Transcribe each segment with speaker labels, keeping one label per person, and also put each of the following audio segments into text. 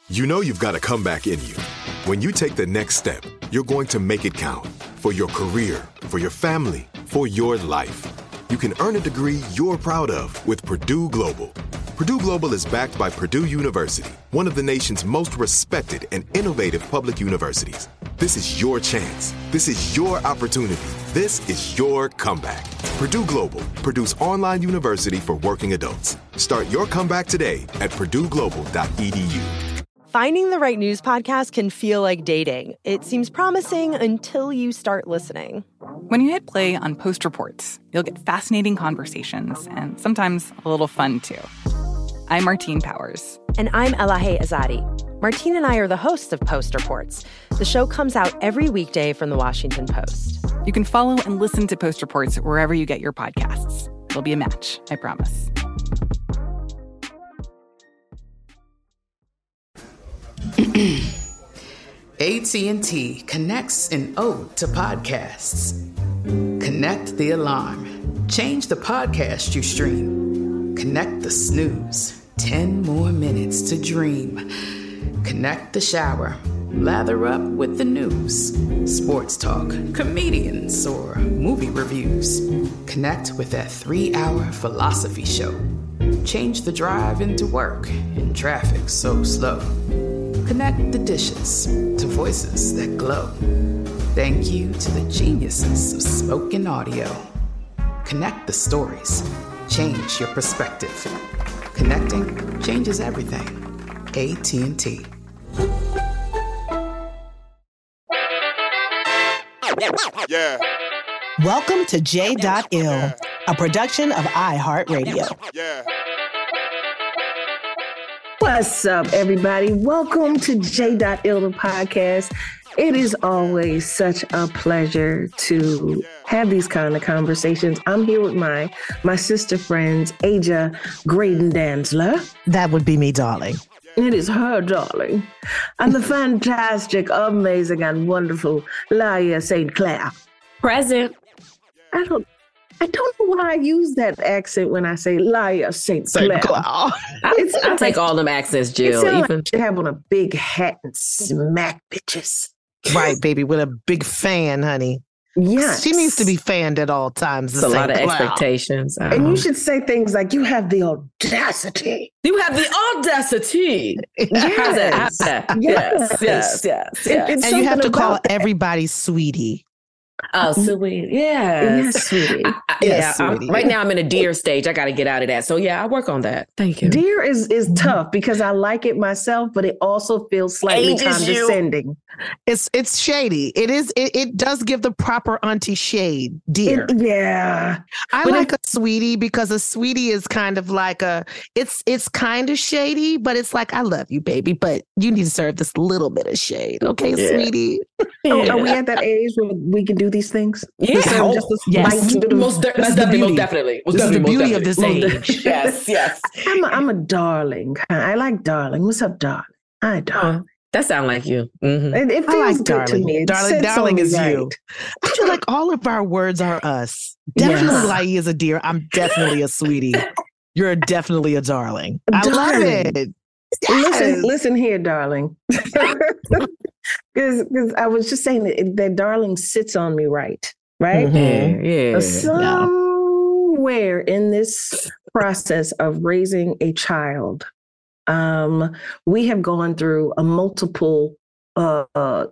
Speaker 1: You know you've got a comeback in you. When you take the next step, you're going to make it count for your career, for your family, for your life. You can earn a degree you're proud of with Purdue Global. Purdue Global is backed by Purdue University, one of the nation's most respected and innovative public universities. This is your chance. This is your opportunity. This is your comeback. Purdue Global, Purdue's online university for working adults. Start your comeback today at purdueglobal.edu.
Speaker 2: Finding the right news podcast can feel like dating. It seems promising until you start listening.
Speaker 3: When you hit play on Post Reports, you'll get fascinating conversations and sometimes a little fun, too. I'm Martine Powers.
Speaker 2: And I'm Elahe Azadi. Martine and I are the hosts of Post Reports. The show comes out every weekday from The Washington Post.
Speaker 3: You can follow and listen to Post Reports wherever you get your podcasts. It'll be a match, I promise.
Speaker 4: AT&T connects an ode to podcasts. Connect the alarm. Change the podcast you stream. Connect the snooze. 10 more minutes to dream. Connect the shower. Lather up with the news. Sports talk, comedians, or movie reviews. Connect with that 3-hour philosophy show. Change the drive into work in traffic so slow. Connect the dishes to voices that glow. Thank you to the geniuses of spoken audio. Connect the stories. Change your perspective. Connecting changes everything. AT&T.
Speaker 5: Yeah.
Speaker 6: Welcome to J.Ill, a production of iHeartRadio.
Speaker 5: Yeah.
Speaker 7: What's up, everybody? Welcome to J.Ill, the podcast. It is always such a pleasure to have these kind of conversations. I'm here with my sister friends, Aja Graydon Danzler.
Speaker 6: That would be me, darling.
Speaker 7: It is her, darling. And the fantastic, amazing, and wonderful Laia St. Clair.
Speaker 8: Present.
Speaker 7: I don't know why I use that accent when I say Laia St. Clair.
Speaker 8: I take all them accents, Jill.
Speaker 7: It sounds like you have on a big hat and smack bitches.
Speaker 6: Right, baby, with a big fan, honey.
Speaker 7: Yes.
Speaker 6: She needs to be fanned at all times.
Speaker 8: It's a lot of expectations.
Speaker 7: And you should say things like, you have the audacity.
Speaker 8: You have the audacity.
Speaker 7: Yes.
Speaker 8: Yes.
Speaker 6: And you have to call everybody sweetie.
Speaker 8: Oh, sweet.
Speaker 7: Yes, sweetie.
Speaker 6: Sweetie.
Speaker 8: Right now I'm in a dear stage. I got to get out of that. So yeah, I work on that. Thank you.
Speaker 7: Dear is tough because I like it myself, but it also feels slightly condescending.
Speaker 6: It's shady. It does give the proper auntie shade, dear. I like a sweetie because a sweetie is kind of like it's kind of shady, but it's like, I love you, baby, but you need to serve this little bit of shade. Okay, sweetie.
Speaker 7: Are we at that age where we can do these things?
Speaker 8: Yeah.
Speaker 6: Yes.
Speaker 8: Most definitely.
Speaker 6: This is the beauty of this age.
Speaker 8: Yes.
Speaker 7: I'm a darling. I like darling. What's up, darling? Hi, darling.
Speaker 8: That sounds like you. Mm-hmm.
Speaker 7: It feels
Speaker 6: like
Speaker 7: good
Speaker 6: darling.
Speaker 7: to me.
Speaker 6: Darling is
Speaker 7: right.
Speaker 6: you. I feel like all of our words are us. Definitely Lai is a dear. I'm definitely a sweetie. You're definitely a darling. I love it.
Speaker 7: Yes. Listen here, darling. Because I was just saying that darling sits on me right?
Speaker 8: Mm-hmm. Yeah.
Speaker 7: Somewhere in this process of raising a child, we have gone through a multiple, 5-6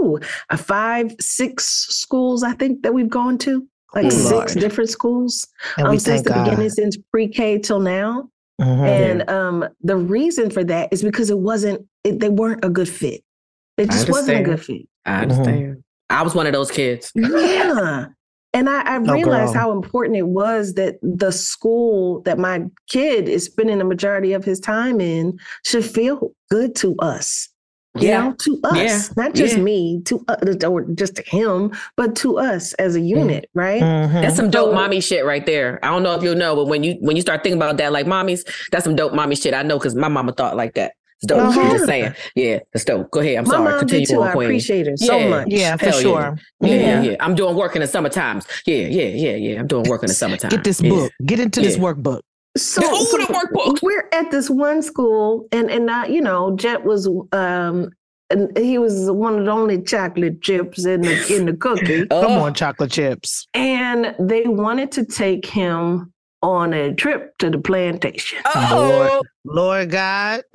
Speaker 7: schools, I think, that we've gone to, like 6 different schools since the beginning, since pre-K till now. Mm-hmm. And the reason for that is because they weren't a good fit. It just wasn't a good fit.
Speaker 8: I understand. Mm-hmm. I was one of those kids.
Speaker 7: Yeah. And I realized how important it was that the school that my kid is spending the majority of his time in should feel good to us. You know, to us, not just me, or just to him, but to us as a unit, right?
Speaker 8: Mm-hmm. That's some dope mommy shit right there. I don't know if you'll know, but when you start thinking about that, like mommies, that's some dope mommy shit. I know because my mama thought like that. It's dope. I'm just saying. Yeah, it's dope. Go ahead. I'm sorry.
Speaker 7: Mom
Speaker 8: Continue
Speaker 7: too.
Speaker 8: on,
Speaker 7: I
Speaker 8: Queen.
Speaker 7: appreciate it so much.
Speaker 6: Yeah, for sure.
Speaker 8: Yeah. I'm doing work in the summer times. Yeah. I'm doing work in the summertime.
Speaker 6: Get this book. Get into this workbook.
Speaker 7: So we're at this one school, and Jet was and he was one of the only chocolate chips in the cookie.
Speaker 6: Come on, chocolate chips.
Speaker 7: And they wanted to take him on a trip to the plantation.
Speaker 6: Lord God.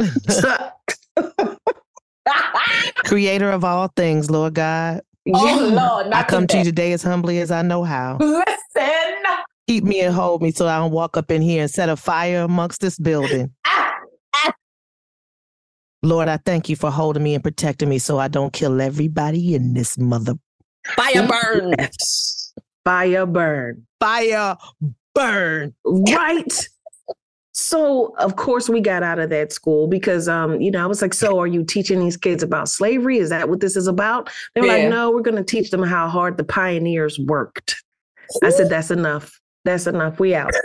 Speaker 6: Creator of all things, Lord God.
Speaker 8: Oh, Lord.
Speaker 6: I come to you today as humbly as I know how.
Speaker 8: Listen.
Speaker 6: Keep me and hold me so I don't walk up in here and set a fire amongst this building. Lord, I thank you for holding me and protecting me so I don't kill everybody in this mother.
Speaker 8: Fire burn.
Speaker 7: Fire burn.
Speaker 6: Fire burn.
Speaker 7: Right. So, of course, we got out of that school because, I was like, so are you teaching these kids about slavery? Is that what this is about? They were like, no, we're going to teach them how hard the pioneers worked. I said, that's enough. That's enough. We out.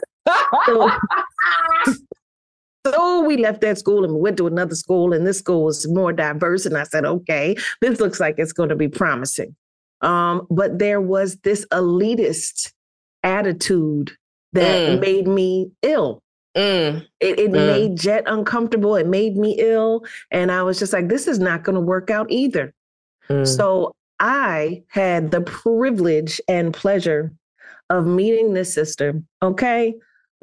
Speaker 7: So we left that school and we went to another school, and this school was more diverse. And I said, okay, this looks like it's going to be promising. But there was this elitist attitude that made me ill. It made Jet uncomfortable. It made me ill. And I was just like, this is not going to work out either. So I had the privilege and pleasure of meeting this sister. Okay.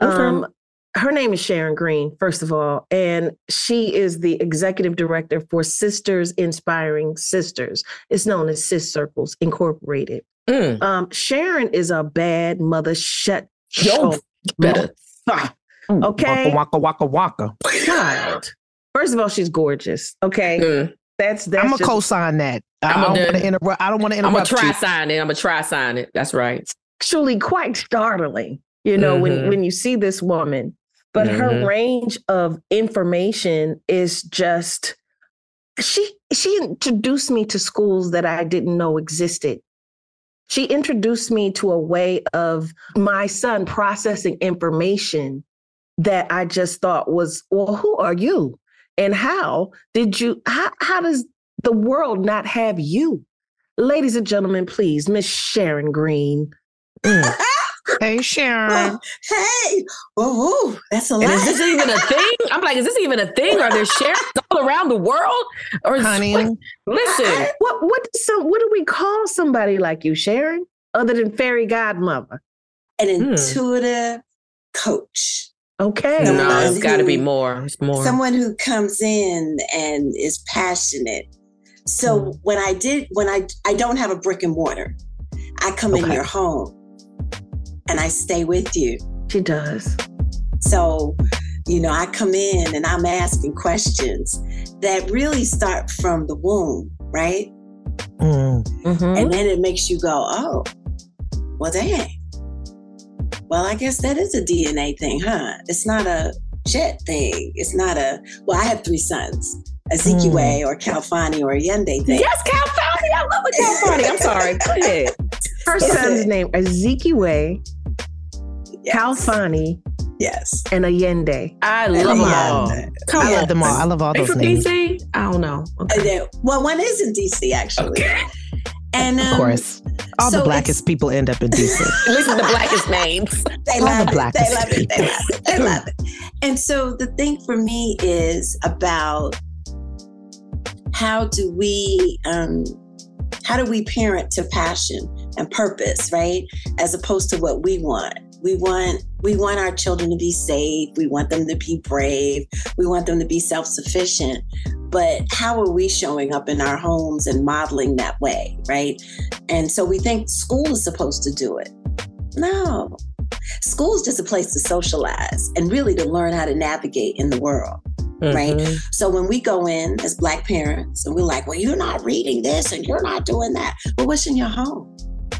Speaker 7: Her name is Sharon Green, first of all, and she is the executive director for Sisters Inspiring Sisters. It's known as Sis Circles Incorporated. Sharon is a bad mother. Shut your better. Okay.
Speaker 6: Waka.
Speaker 7: Child. First of all, she's gorgeous. Okay. That's
Speaker 6: I'm gonna co-sign that. I don't want to interrupt. I'm gonna
Speaker 8: try sign it. That's right.
Speaker 7: Actually, quite startling. When you see this woman, but her range of information is just, she introduced me to schools that I didn't know existed. She introduced me to a way of my son processing information that I just thought was, well, who are you? And how does the world not have you? Ladies and gentlemen, please, Miss Sharon Green.
Speaker 6: Hey, Sharon.
Speaker 9: Hey. Oh, that's a lot.
Speaker 8: Is this even a thing? I'm like, is this even a thing? Are there Sharons all around the world? Or
Speaker 7: honey, listen. What do we call somebody like you, Sharon, other than fairy godmother?
Speaker 9: An intuitive coach.
Speaker 7: Okay.
Speaker 8: No, it's got to be more. It's more.
Speaker 9: Someone who comes in and is passionate. So when I don't have a brick and mortar. I come in your home and I stay with you.
Speaker 7: She does.
Speaker 9: So, I come in and I'm asking questions that really start from the womb, right? Mm-hmm. And then it makes you go, oh, well, dang. Well, I guess that is a DNA thing, huh? It's not a Jet thing. It's not I have 3 sons. Ezekiel or Kalfani or Allende thing.
Speaker 8: Yes, Kalfani. I love a Kalfani. I'm sorry. Go ahead.
Speaker 7: Her son's name, Ezekiel, Kalfani,
Speaker 9: yes,
Speaker 7: and Allende.
Speaker 8: I love them all.
Speaker 6: I love them all. I love all those names.
Speaker 8: DC? I don't know. Okay.
Speaker 9: Well, one is in DC, actually. Okay. And
Speaker 6: of course, all the blackest people end up in DC.
Speaker 8: Listen to the blackest names.
Speaker 9: They love it. They love it. And so the thing for me is about how do we parent to passion and purpose, right? As opposed to what we want. We want our children to be safe. We want them to be brave. We want them to be self-sufficient. But how are we showing up in our homes and modeling that way, right? And so we think school is supposed to do it. No. School is just a place to socialize and really to learn how to navigate in the world. Right. So when we go in as Black parents and we're like, well, you're not reading this and you're not doing that. Well, what's in your home?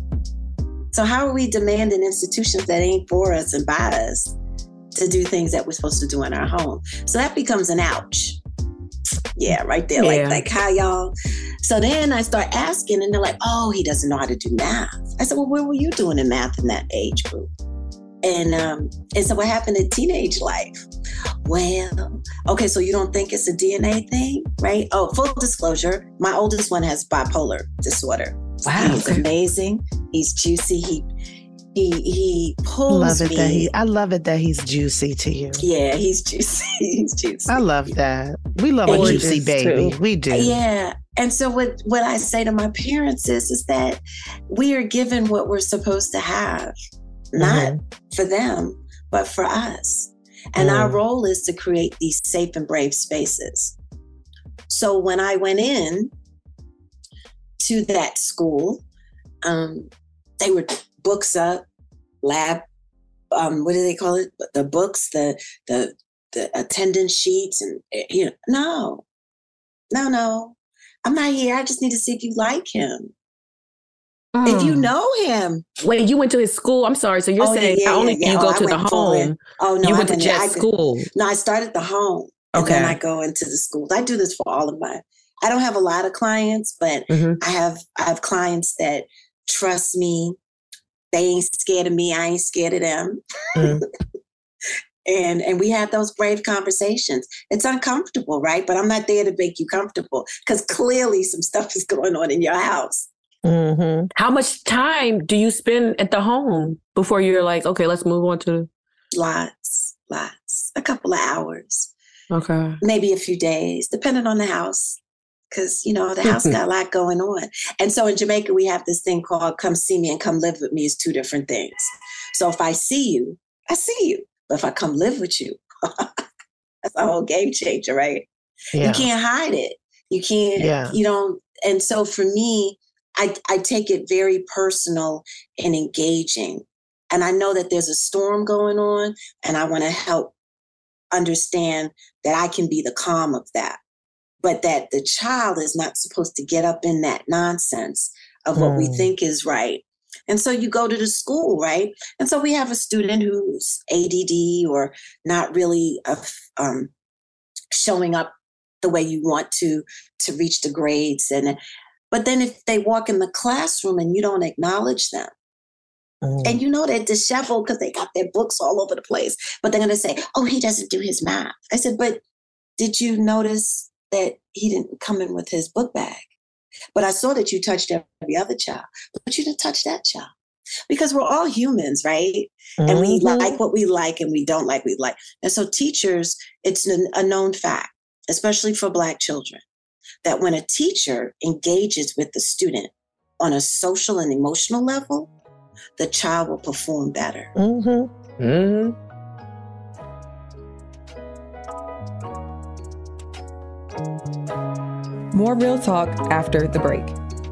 Speaker 9: So how are we demanding institutions that ain't for us and by us to do things that we're supposed to do in our home? So that becomes an ouch. Yeah, right there. Yeah. Like how y'all. So then I start asking and they're like, oh, he doesn't know how to do math. I said, well, what were you doing in math in that age group? And so what happened in teenage life? Well, okay, so you don't think it's a DNA thing, right? Oh, full disclosure, my oldest one has bipolar disorder.
Speaker 8: Wow.
Speaker 9: He's amazing. He's juicy. He pulls me.
Speaker 6: I love it that he's juicy to you.
Speaker 9: Yeah, he's juicy. He's juicy.
Speaker 6: I love that. We love a juicy baby. Too. We do.
Speaker 9: Yeah. And so what I say to my parents is that we are given what we're supposed to have, not for them, but for us. And our role is to create these safe and brave spaces. So when I went in to that school, they were books up, lab, what do they call it? The books, the attendance sheets, and no. I'm not here. I just need to see if you like him. If you know him.
Speaker 8: Wait, you went to his school? I'm sorry. So you're saying not only do you go to the home, you went to Jet's school.
Speaker 9: No, I started the home. And then I go into the schools. I do this for all of I don't have a lot of clients, but I have clients that trust me. They ain't scared of me. I ain't scared of them. And we had those brave conversations. It's uncomfortable, right? But I'm not there to make you comfortable because clearly some stuff is going on in your house.
Speaker 8: How much time do you spend at the home before you're like, okay, let's move on to?
Speaker 9: Lots. A couple of hours.
Speaker 8: Okay.
Speaker 9: Maybe a few days, depending on the house. Because, the house got a lot going on. And so in Jamaica, we have this thing called come see me and come live with me is two different things. So if I see you, I see you. But if I come live with you, that's a whole game changer, right? Yeah. You can't hide it. You can't, you don't. And so for me, I take it very personal and engaging. And I know that there's a storm going on, and I want to help understand that I can be the calm of that. But that the child is not supposed to get up in that nonsense of what we think is right. And so you go to the school, right? And so we have a student who's ADD or not really showing up the way you want to reach the grades. But then if they walk in the classroom and you don't acknowledge them, and they're disheveled because they got their books all over the place, but they're going to say, oh, he doesn't do his math. I said, but did you notice that he didn't come in with his book bag? But I saw that you touched every other child, but you didn't touch that child. Because we're all humans, right? And we like what we like and we don't like what we like. And so teachers, it's a known fact, especially for Black children, that when a teacher engages with the student on a social and emotional level, the child will perform better.
Speaker 3: More Real Talk after the break.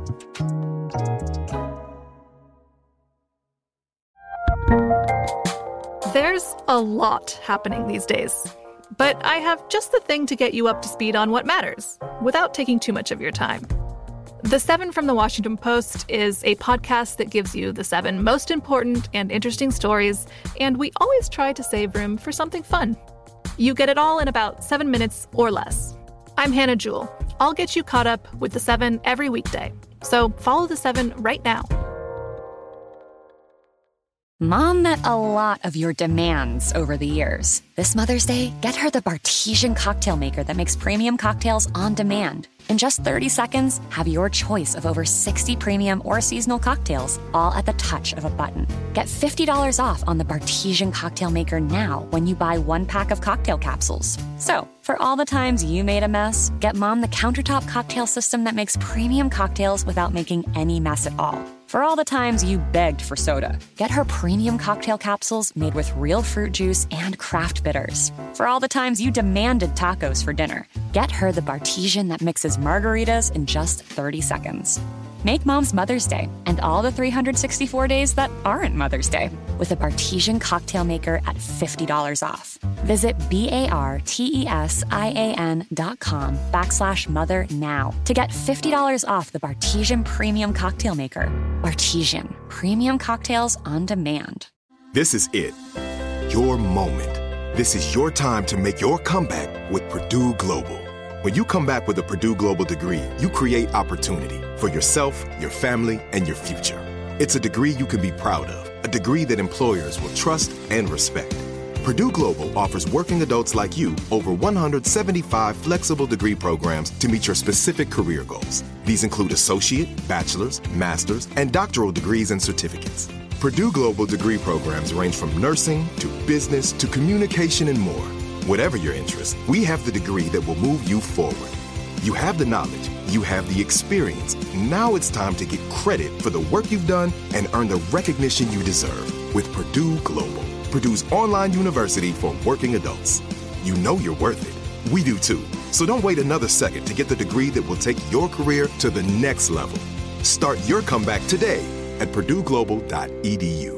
Speaker 10: There's a lot happening these days, but I have just the thing to get you up to speed on what matters without taking too much of your time. The 7 from the Washington Post is a podcast that gives you the 7 most important and interesting stories, and we always try to save room for something fun. You get it all in about 7 minutes or less. I'm Hannah Jewell. I'll get you caught up with the 7 every weekday. So follow the 7 right now.
Speaker 11: Mom met a lot of your demands over the years. This Mother's Day, get her the Bartesian cocktail maker that makes premium cocktails on demand. In just 30 seconds, have your choice of over 60 premium or seasonal cocktails, all at the touch of a button. Get $50 off on the Bartesian cocktail maker now when you buy 1 pack of cocktail capsules. So, for all the times you made a mess, get Mom the countertop cocktail system that makes premium cocktails without making any mess at all. For all the times you begged for soda, get her premium cocktail capsules made with real fruit juice and craft bitters. For all the times you demanded tacos for dinner, get her the Bartesian that mixes margaritas in just 30 seconds. Make Mom's Mother's Day and all the 364 days that aren't Mother's Day with a Bartesian cocktail maker at $50 off. Visit BARTESIAN.com/mother now to get $50 off the Bartesian Premium Cocktail Maker. Bartesian, premium cocktails on demand.
Speaker 1: This is it. Your moment. This is your time to make your comeback with Purdue Global. When you come back with a Purdue Global degree, you create opportunity for yourself, your family, and your future. It's a degree you can be proud of, a degree that employers will trust and respect. Purdue Global offers working adults like you over 175 flexible degree programs to meet your specific career goals. These include associate, bachelor's, master's, and doctoral degrees and certificates. Purdue Global degree programs range from nursing to business to communication and more. Whatever your interest, we have the degree that will move you forward. You have the knowledge, you have the experience. Now it's time to get credit for the work you've done and earn the recognition you deserve with Purdue Global, Purdue's online university for working adults. You know you're worth it. We do too. So don't wait another second to get the degree that will take your career to the next level. Start your comeback today at purdueglobal.edu.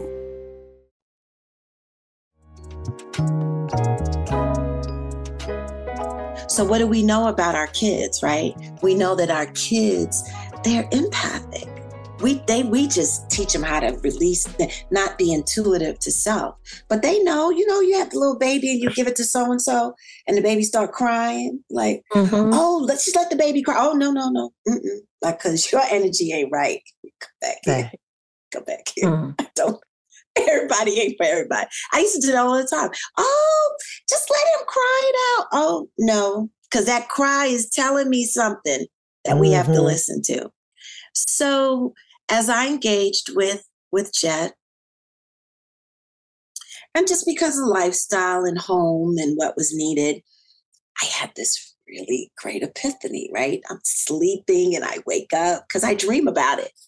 Speaker 9: So what do we know about our kids, right? We know that our kids, they're empathic. We just teach them how to release, not be intuitive to self. But they know, you have the little baby and you give it to so-and-so and the baby start crying. Like, oh, let's just let the baby cry. Oh, no. Like, because your energy ain't right. Come back here. Come back here. Everybody ain't for everybody. I used to do that all the time. Oh, just let him cry it out. Oh, no, because that cry is telling me something that we have to listen to. So as I engaged with Jet, and just because of lifestyle and home and what was needed, I had this really great epiphany, right? I'm sleeping and I wake up because I dream about it.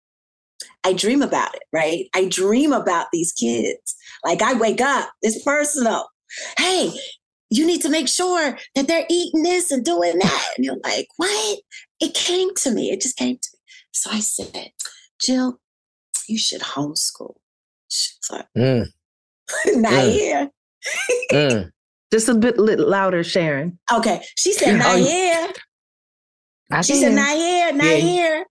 Speaker 9: Right? I dream about these kids. Like I wake up, it's personal. Hey, you need to make sure that they're eating this and doing that. And you're like, what? It came to me. It just came to me. So I said, Jill, you should homeschool. She's like, not here.
Speaker 7: Just a bit louder, Sharon.
Speaker 9: Okay. She said, not here. She said, not here, not here.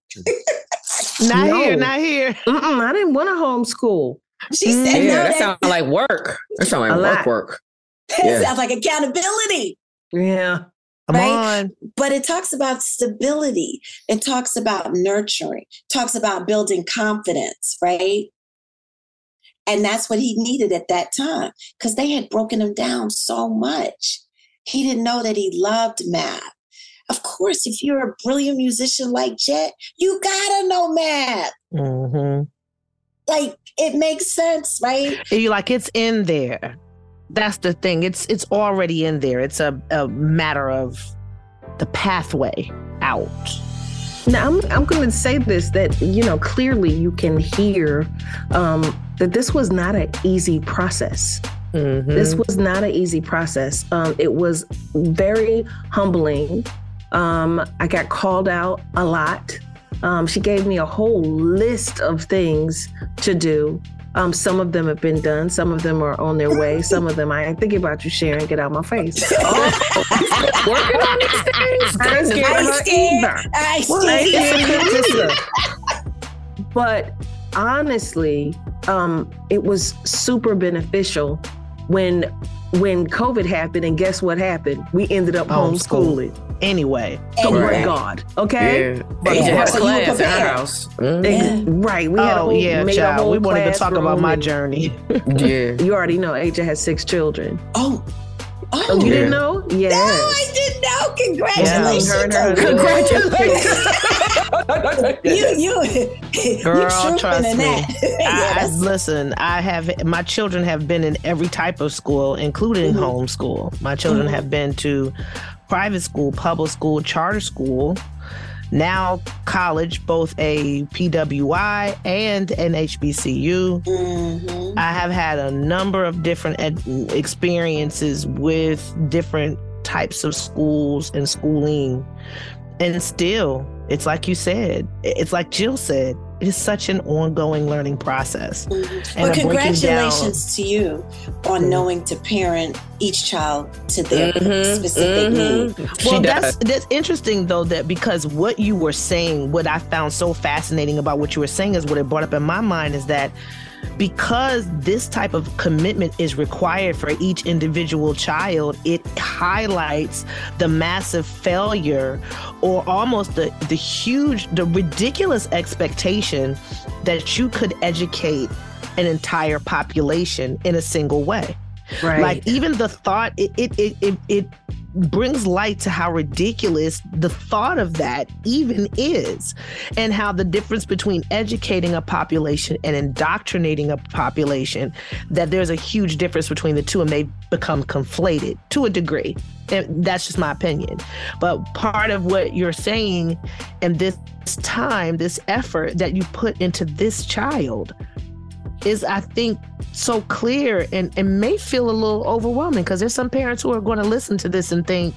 Speaker 6: Not here.
Speaker 7: I didn't want to homeschool.
Speaker 9: She said, no.
Speaker 8: That sounds like work. That sounds like work.
Speaker 9: That sounds like accountability.
Speaker 7: Yeah.
Speaker 6: Come on.
Speaker 9: But it talks about stability. It talks about nurturing. It talks about building confidence, right? And that's what he needed at that time because they had broken him down so much. He didn't know that he loved math. Of course, if you're a brilliant musician like Jet, you gotta know math. Like, it makes sense, right?
Speaker 6: You're like, it's in there. That's the thing. It's already in there. It's a matter of the pathway out.
Speaker 7: Now, I'm going to say this, that, clearly you can hear that this was not an easy process. This was not an easy process. It was very humbling. I got called out a lot. She gave me a whole list of things to do. Some of them have been done. Some of them are on their way. Some of them, I ain't thinking about you, Sharon. Get out of my face.
Speaker 6: Working on these things.
Speaker 7: I ain't scared. But honestly, it was super beneficial when COVID happened. And guess what happened? We ended up homeschooling.
Speaker 6: Anyway.
Speaker 7: So we're God. Okay?
Speaker 8: Yeah. But you had a class at our house.
Speaker 7: Right. We had
Speaker 6: child. We won't even talk about my journey.
Speaker 7: You already know AJ has 6 children.
Speaker 9: Oh,
Speaker 7: you didn't know? Yes.
Speaker 9: No, I didn't know. Congratulations.
Speaker 6: Congratulations. Girl, trust me. Listen, my children have been in every type of school, including homeschool. My children have been to private school, public school, charter school, now college, both a PWI and an HBCU. I have had a number of different experiences with different types of schools and schooling. And still, it's like you said, it's like Jill said, it's such an ongoing learning process.
Speaker 9: Well, congratulations to you on knowing to parent each child to their specific need.
Speaker 6: Well, that's interesting, though, that because what you were saying, what I found so fascinating about what you were saying is what it brought up in my mind is that because this type of commitment is required for each individual child, it highlights the massive failure or almost the ridiculous expectation that you could educate an entire population in a single way. Right. Like even the thought, it brings light to how ridiculous the thought of that even is, and how the difference between educating a population and indoctrinating a population, that there's a huge difference between the two, and they become conflated to a degree. And that's just my opinion. But part of what you're saying and this time, this effort that you put into this child is, I think, so clear and may feel a little overwhelming, because there's some parents who are going to listen to this and think,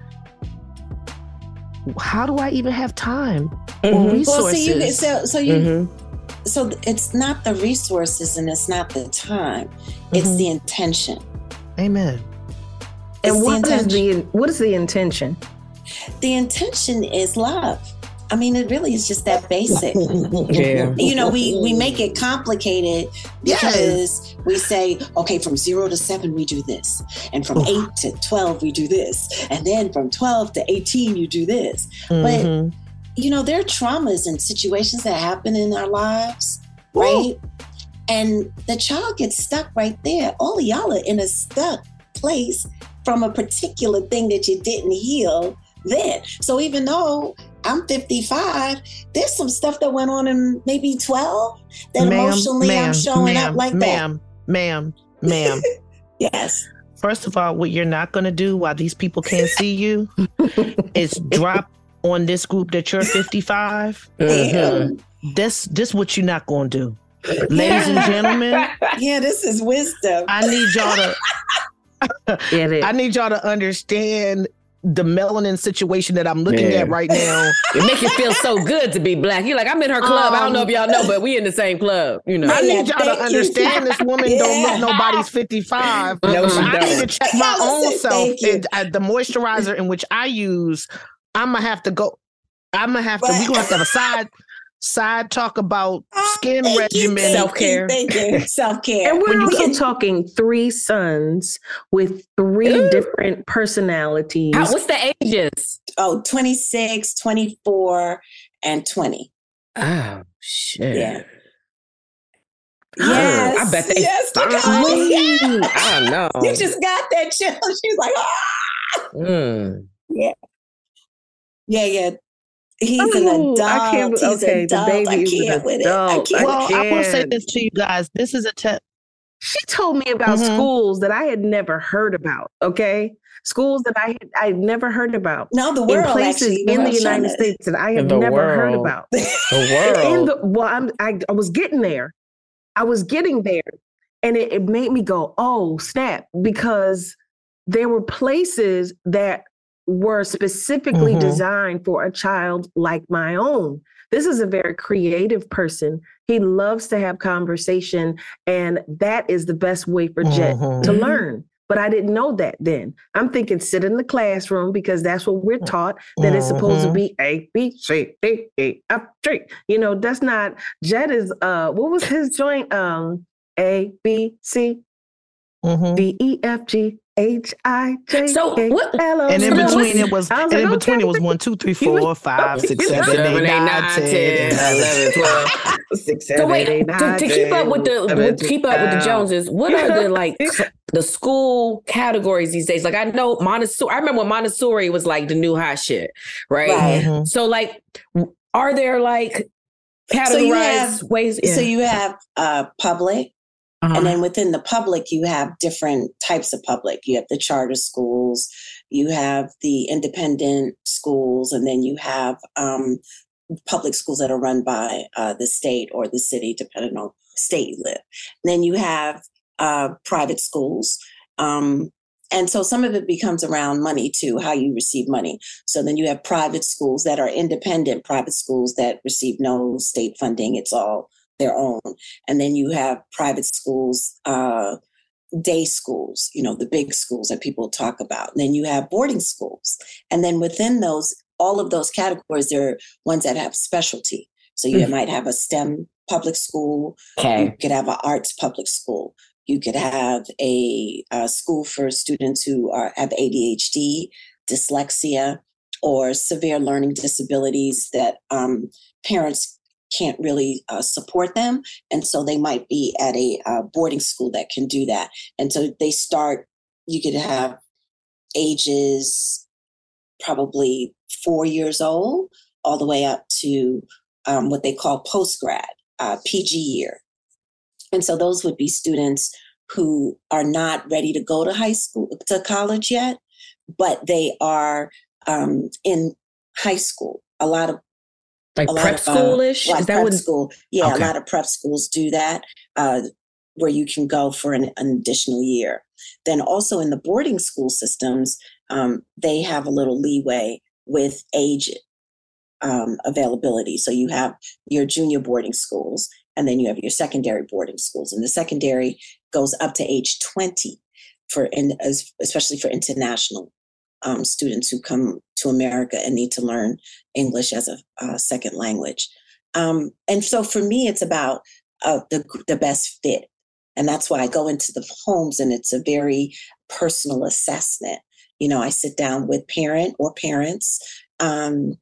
Speaker 6: how do I even have time or resources?
Speaker 9: So it's not the resources and it's not the time. It's the intention.
Speaker 6: Amen.
Speaker 7: And what is the intention?
Speaker 9: The intention is love. I mean, it really is just that basic.
Speaker 8: Yeah.
Speaker 9: You know, we make it complicated because we say, okay, from 0 to 7, we do this. And from 8 to 12, we do this. And then from 12 to 18, you do this. But, you know, there are traumas and situations that happen in our lives, right? And the child gets stuck right there. All of y'all are in a stuck place from a particular thing that you didn't heal then. So even though I'm 55, there's some stuff that went on in maybe 12 that emotionally I'm showing up like that.
Speaker 6: Ma'am.
Speaker 9: Yes.
Speaker 6: First of all, what you're not going to do while these people can't see you is drop on this group that you're 55. This what you're not going to do. Ladies and gentlemen.
Speaker 9: Yeah, this is wisdom.
Speaker 6: I need y'all to I need y'all to understand the melanin situation that I'm looking at right now.
Speaker 8: It makes you feel so good to be Black. You're like, I'm in her club. I don't know if y'all know, but we in the same club. You know.
Speaker 6: I need y'all to understand this woman don't look nobody's 55.
Speaker 8: No, she
Speaker 6: I
Speaker 8: don't.
Speaker 6: need to check my own self. And the moisturizer in which I use, I'm gonna have to go. We're gonna have to have a side talk about skin regimen,
Speaker 8: self-care.
Speaker 9: Thank you. Self-care.
Speaker 7: And we're also talking 3 sons with 3 different personalities.
Speaker 8: What's the ages?
Speaker 9: 26, 24, and 20.
Speaker 8: Oh, shit.
Speaker 9: Yeah.
Speaker 8: Yes. I bet they.
Speaker 9: Yes.
Speaker 8: I don't know.
Speaker 9: You just got that chill. She's like, Yeah. Yeah. He's an adult.
Speaker 7: The baby is an adult.
Speaker 6: I will say this to you guys. This is a test.
Speaker 7: She told me about schools that I had never heard about. Okay, schools that I had never heard about.
Speaker 9: No, the world,
Speaker 7: in places in the United States that I have never heard about.
Speaker 8: The world.
Speaker 7: I was getting there. And it made me go, oh snap, because there were places that were specifically designed for a child like my own. This is a very creative person. He loves to have conversation, and that is the best way for Jet to learn. But I didn't know that then. I'm thinking sit in the classroom because that's what we're taught, that it's supposed to be A, B, C, D, E, F, G. You know, that's not, Jet is, what was his joint? A, B, C, D, E, F, G, H, I, J, K, L, O.
Speaker 6: And in between it was 1, 2, 3, 4, 5, 6, 7, 8, 9, 10, 11, 12.
Speaker 7: 6, 7, 8, 9,
Speaker 8: to keep up with the Joneses, what are the the school categories these days? Like I know Montessori. I remember when Montessori was like the new hot shit, right? So like, are there like categorized ways?
Speaker 9: So you have public. And then within the public, you have different types of public. You have the charter schools, you have the independent schools, and then you have public schools that are run by the state or the city, depending on state you live. And then you have private schools. And so some of it becomes around money too, how you receive money. So then you have private schools that are independent, private schools that receive no state funding. It's all their own. And then you have private schools, day schools, you know, the big schools that people talk about. And then you have boarding schools. And then within those, all of those categories, there are ones that have specialty. So you might have a STEM public school. You could have an arts public school. You could have a school for students who have ADHD, dyslexia, or severe learning disabilities that parents can't really support them. And so they might be at a boarding school that can do that. And so they start, you could have ages probably 4 years old all the way up to what they call post-grad, PG year. And so those would be students who are not ready to go to high school, to college yet, but they are in high school. A lot of
Speaker 8: prep schoolish?
Speaker 9: Like prep school. Yeah, okay. A lot of prep schools do that, where you can go for an additional year. Then also in the boarding school systems, they have a little leeway with age availability. So you have your junior boarding schools, and then you have your secondary boarding schools. And the secondary goes up to age 20, especially for international students who come to America and need to learn English as a second language. And so for me, it's about the best fit. And that's why I go into the homes, and it's a very personal assessment. You know, I sit down with parent or parents and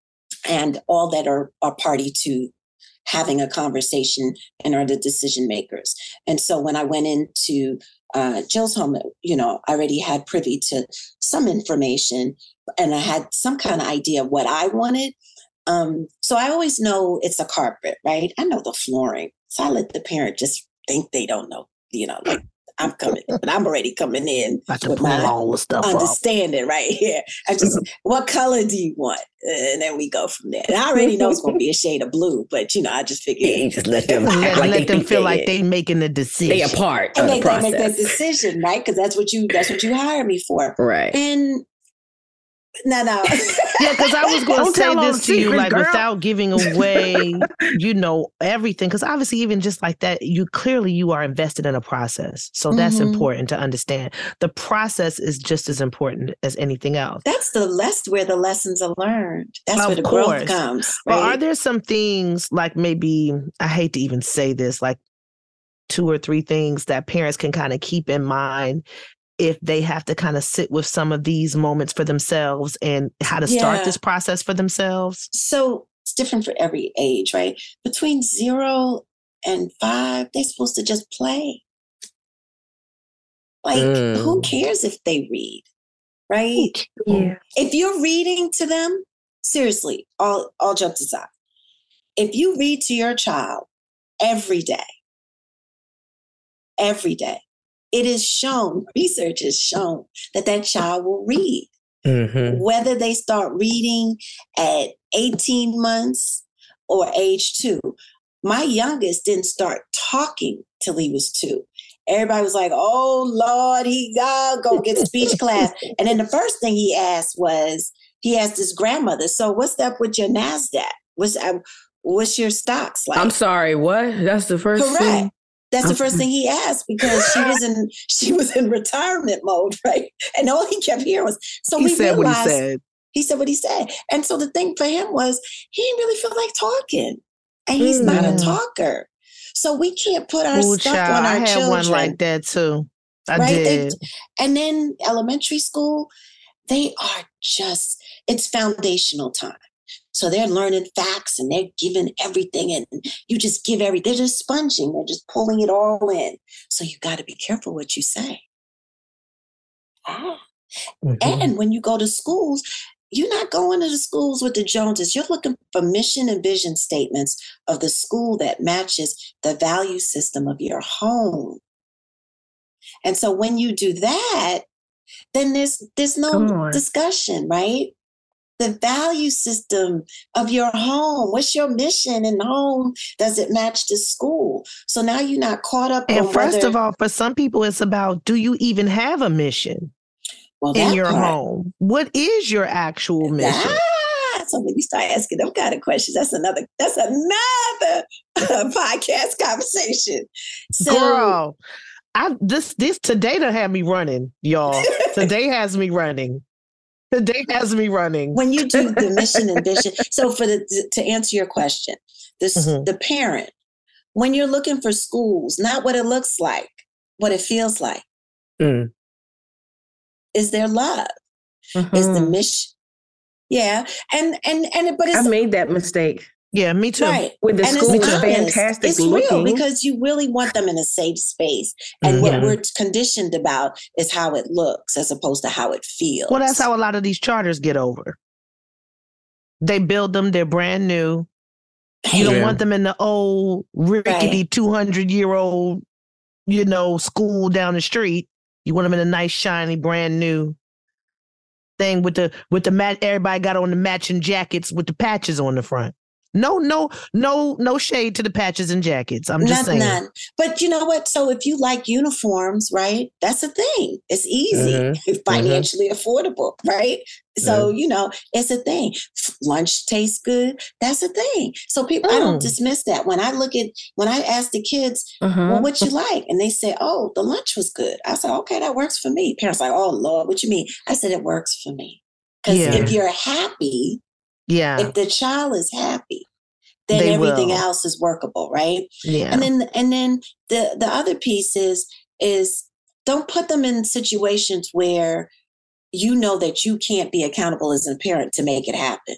Speaker 9: all that are party to having a conversation and are the decision makers. And so when I went into Jill's home, you know, I already had privy to some information, and I had some kind of idea of what I wanted. So I always know it's a carpet, right? I know the flooring. So I let the parent just think they don't know, you know, like I'm coming, but I'm already coming in with my understanding right here. I just, what color do you want? And then we go from there. And I already know it's going to be a shade of blue, but you know, I just figured
Speaker 6: just let them feel like they making the decision.
Speaker 8: They a part of the process.
Speaker 9: They make that decision, right? Because that's what you hire me for,
Speaker 8: right?
Speaker 9: And no.
Speaker 6: Yeah, because I was going to say this to you, like, without giving away, you know, everything. Because obviously, even just like that, you are invested in a process. So that's important to understand. The process is just as important as anything else.
Speaker 9: That's where the lessons are learned. That's where the growth comes. Right?
Speaker 6: But are there some things, like maybe, I hate to even say this, like 2 or 3 things that parents can kind of keep in mind if they have to kind of sit with some of these moments for themselves and how to start this process for themselves?
Speaker 9: So it's different for every age, right? Between 0 and 5, they're supposed to just play. Like, who cares if they read, right?
Speaker 7: Yeah.
Speaker 9: If you're reading to them, seriously, all jokes aside, if you read to your child every day, it is shown, research has shown that child will read. Mm-hmm. Whether they start reading at 18 months or age 2. My youngest didn't start talking till he was 2. Everybody was like, oh, Lord, he gotta go get speech class. And then the first thing he asked his grandmother, so what's up with your NASDAQ? What's your stocks like?
Speaker 8: I'm sorry, what? That's the first thing?
Speaker 9: That's the first thing he asked, because she was in retirement mode, right? And all he kept hearing was,
Speaker 6: he said what he said.
Speaker 9: He said what he said. And so the thing for him was, he didn't really feel like talking. And he's not a talker. So we can't put our stuff on our children.
Speaker 6: I had one like that too. I did.
Speaker 9: And then elementary school, they are it's foundational time. So they're learning facts and they're giving everything, and you just give everything. They're just sponging. They're just pulling it all in. So you got to be careful what you say. Mm-hmm. And when you go to schools, you're not going to the schools with the Joneses. You're looking for mission and vision statements of the school that matches the value system of your home. And so when you do that, then there's no discussion, right? The value system of your home. What's your mission in home? Does it match the school? So now you're not caught up.
Speaker 6: And first of all, for some people, it's about, do you even have a mission in your home? What is your actual mission?
Speaker 9: So when you start asking them kind of questions, that's another podcast conversation. So,
Speaker 6: girl, this today done had me running, y'all. Today has me running.
Speaker 9: When you do the mission and vision, so to answer your question, the parent, when you're looking for schools, not what it looks like, what it feels like, is there love? Is the mission? Yeah, but I
Speaker 7: made that mistake.
Speaker 6: Yeah, me too.
Speaker 7: Right. With the school is fantastic
Speaker 9: it's
Speaker 7: looking.
Speaker 9: real because you really want them in a safe space. And what we're conditioned about is how it looks as opposed to how it feels.
Speaker 6: Well, that's how a lot of these charters get over. They build them, they're brand new. You don't want them in the old, rickety, 200-year-old, school down the street. You want them in a nice, shiny, brand new thing with the mat. Everybody got on the matching jackets with the patches on the front. No shade to the patches and jackets. I'm just saying. None.
Speaker 9: But you know what? So if you like uniforms, right? That's a thing. It's easy, financially affordable, right? So, it's a thing. Lunch tastes good. That's a thing. So people, I don't dismiss that. When I ask the kids, well, what you like? And they say, oh, the lunch was good. I said, okay, that works for me. Parents are like, oh, Lord, what you mean? I said, it works for me. Because if you're happy, if the child is happy, then everything else is workable, right?
Speaker 6: Yeah.
Speaker 9: And then the other piece is don't put them in situations where you know that you can't be accountable as a parent to make it happen.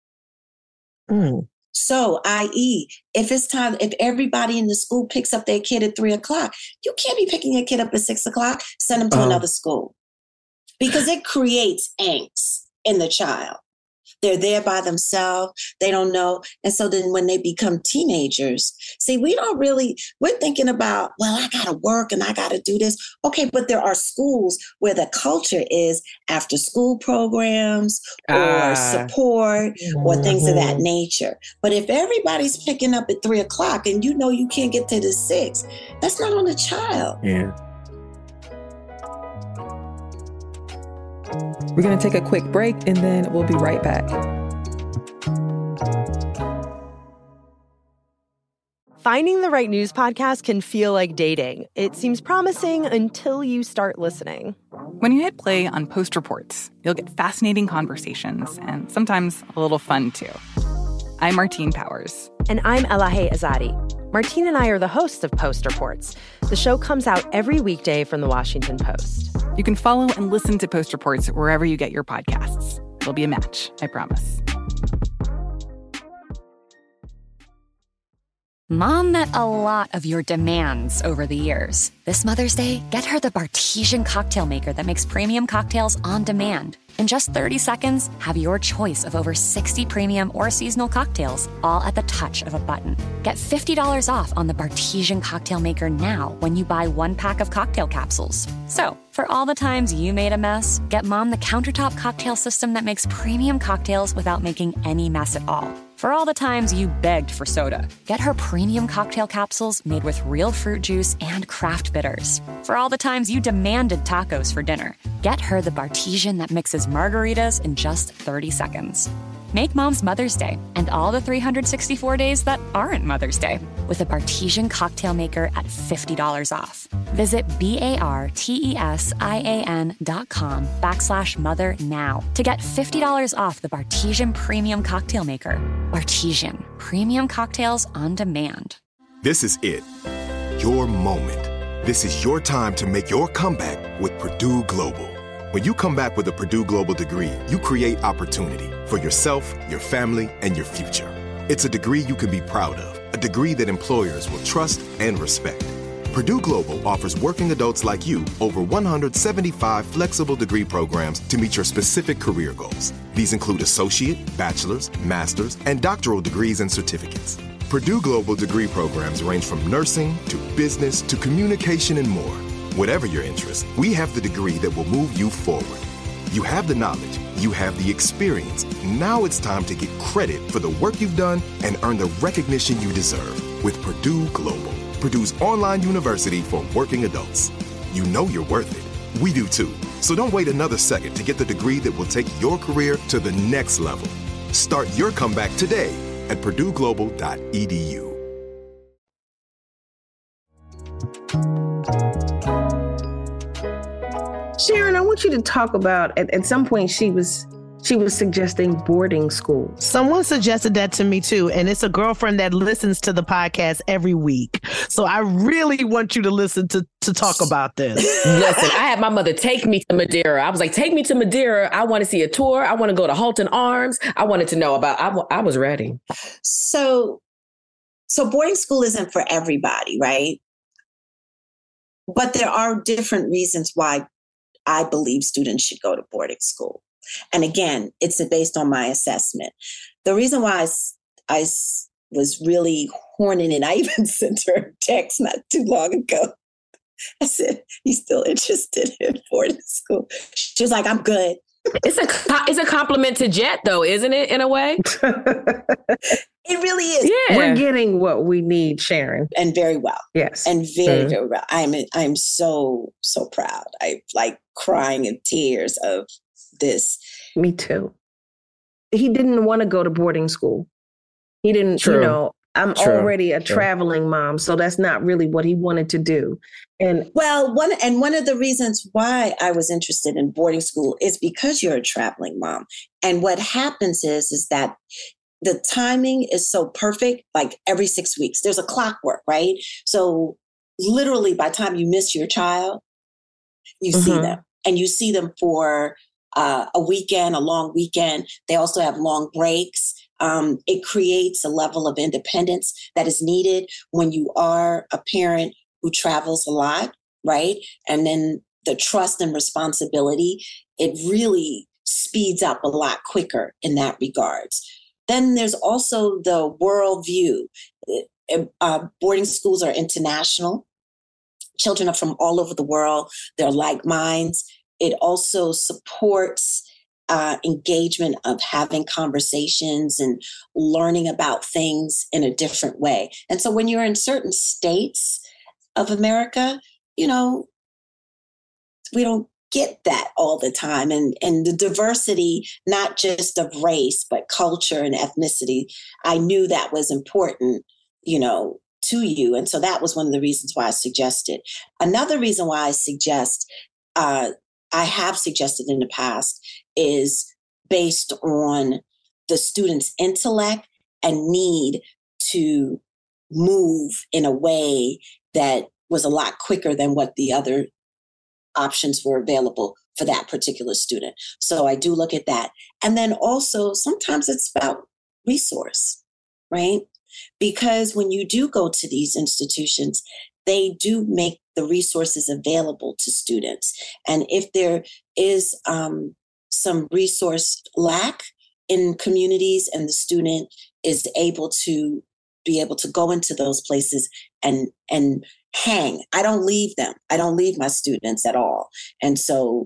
Speaker 9: So, i.e., if everybody in the school picks up their kid at 3:00, you can't be picking your kid up at 6:00, send them to another school, because it creates angst in the child. They're there by themselves. They don't know. And so then when they become teenagers, see, we're thinking about, well, I got to work and I got to do this. Okay, but there are schools where the culture is after school programs or support or things of that nature. But if everybody's picking up at 3:00 and you can't get to the 6, that's not on the child.
Speaker 12: Yeah. We're going to take a quick break and then we'll be right back.
Speaker 2: Finding the right news podcast can feel like dating. It seems promising until you start listening.
Speaker 3: When you hit play on Post Reports, you'll get fascinating conversations and sometimes a little fun, too. I'm Martine Powers.
Speaker 2: And I'm Elahe Azadi. Martine and I are the hosts of Post Reports. The show comes out every weekday from The Washington Post.
Speaker 3: You can follow and listen to Post Reports wherever you get your podcasts. It'll be a match, I promise.
Speaker 11: Mom met a lot of your demands over the years. This Mother's Day, get her the Bartesian cocktail maker that makes premium cocktails on demand. In just 30 seconds, have your choice of over 60 premium or seasonal cocktails, all at the touch of a button. Get $50 off on the Bartesian cocktail maker now when you buy 1 pack of cocktail capsules. So, for all the times you made a mess, get Mom the countertop cocktail system that makes premium cocktails without making any mess at all. For all the times you begged for soda, get her premium cocktail capsules made with real fruit juice and craft bitters. For all the times you demanded tacos for dinner, get her the Bartesian that mixes margaritas in just 30 seconds. Make Mom's Mother's Day and all the 364 days that aren't Mother's Day with a Bartesian cocktail maker at $50 off. Visit BARTESIAN.com/mother now to get $50 off the Bartesian Premium Cocktail Maker. Bartesian, premium cocktails on demand.
Speaker 1: This is it. Your moment. This is your time to make your comeback with Purdue Global. When you come back with a Purdue Global degree, you create opportunity for yourself, your family, and your future. It's a degree you can be proud of, a degree that employers will trust and respect. Purdue Global offers working adults like you over 175 flexible degree programs to meet your specific career goals. These include associate, bachelor's, master's, and doctoral degrees and certificates. Purdue Global degree programs range from nursing to business to communication and more. Whatever your interest, we have the degree that will move you forward. You have the knowledge, you have the experience. Now it's time to get credit for the work you've done and earn the recognition you deserve with Purdue Global, Purdue's online university for working adults. You know you're worth it. We do too. So don't wait another second to get the degree that will take your career to the next level. Start your comeback today at purdueglobal.edu.
Speaker 7: Sharon, I want you to talk about, at some point she was She was suggesting boarding school.
Speaker 6: Someone suggested that to me too. And it's a girlfriend that listens to the podcast every week. So I really want you to listen to talk about this.
Speaker 8: Listen, I had my mother take me to Madeira. I was like, take me to Madeira. I want to see a tour. I want to go to Halton Arms. I wanted to know about, I was ready.
Speaker 9: So boarding school isn't for everybody, right? But there are different reasons why I believe students should go to boarding school. And again, it's based on my assessment. The reason why I was really horning it, I even sent her a text not too long ago. I said, "You still interested in boarding school?" She was like, "I'm good."
Speaker 8: It's a compliment to Jet, though, isn't it, in a way?
Speaker 9: It really is.
Speaker 7: Yeah. We're getting what we need, Sharon.
Speaker 9: And very well.
Speaker 7: Yes.
Speaker 9: And very, very well. I'm so, so proud. I'm like crying in tears of this.
Speaker 7: Me too. He didn't want to go to boarding school. He didn't, I'm already a traveling mom, so that's not really what he wanted to do. And
Speaker 9: one of the reasons why I was interested in boarding school is because you're a traveling mom. And what happens is that the timing is so perfect, like every 6 weeks, there's a clockwork, right? So literally by the time you miss your child, you see them, and you see them for a weekend, a long weekend. They also have long breaks. It creates a level of independence that is needed when you are a parent who travels a lot, right? And then the trust and responsibility, it really speeds up a lot quicker in that regards. Then there's also the worldview. Boarding schools are international. Children are from all over the world. They're like minds. It also supports engagement of having conversations and learning about things in a different way. And so when you're in certain states of America, we don't get that all the time. And the diversity, not just of race, but culture and ethnicity, I knew that was important, to you. And so that was one of the reasons why I suggested. Another reason why I have suggested in the past is based on the student's intellect and need to move in a way that was a lot quicker than what the other options were available for that particular student. So I do look at that. And then also sometimes it's about resource, right? Because when you do go to these institutions, they do make the resources available to students. And if there is some resource lack in communities and the student is able to go into those places and hang, I don't leave them. I don't leave my students at all. And so,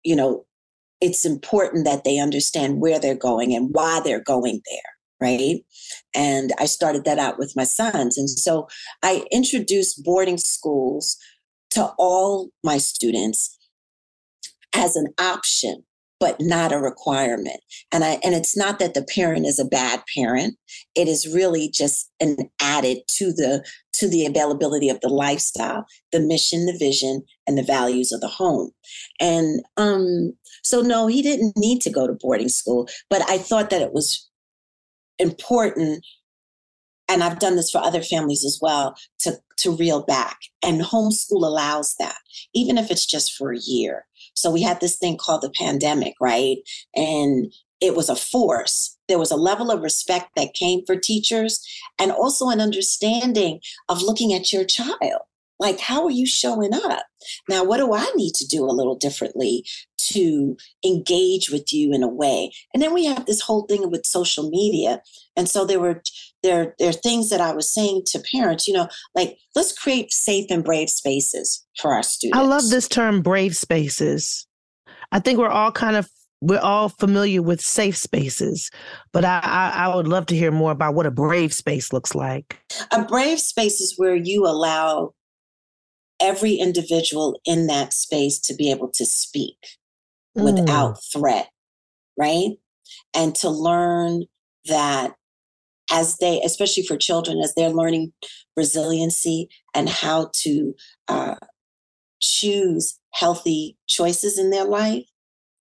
Speaker 9: it's important that they understand where they're going and why they're going there. Right. And I started that out with my sons. And so I introduced boarding schools to all my students as an option, but not a requirement. And it's not that the parent is a bad parent. It is really just an added to the availability of the lifestyle, the mission, the vision, and the values of the home. And so no, he didn't need to go to boarding school, but I thought that it was important, and I've done this for other families as well, to reel back. And homeschool allows that, even if it's just for a year. So we had this thing called the pandemic, right? And it was a force. There was a level of respect that came for teachers, and also an understanding of looking at your child. Like, how are you showing up? Now, what do I need to do a little differently to engage with you in a way? And then we have this whole thing with social media. And so there are things that I was saying to parents, like, let's create safe and brave spaces for our students.
Speaker 6: I love this term, brave spaces. I think we're all familiar with safe spaces, but I would love to hear more about what a brave space looks like.
Speaker 9: A brave space is where you allow every individual in that space to be able to speak without threat, right? And to learn that especially for children, as they're learning resiliency and how to choose healthy choices in their life,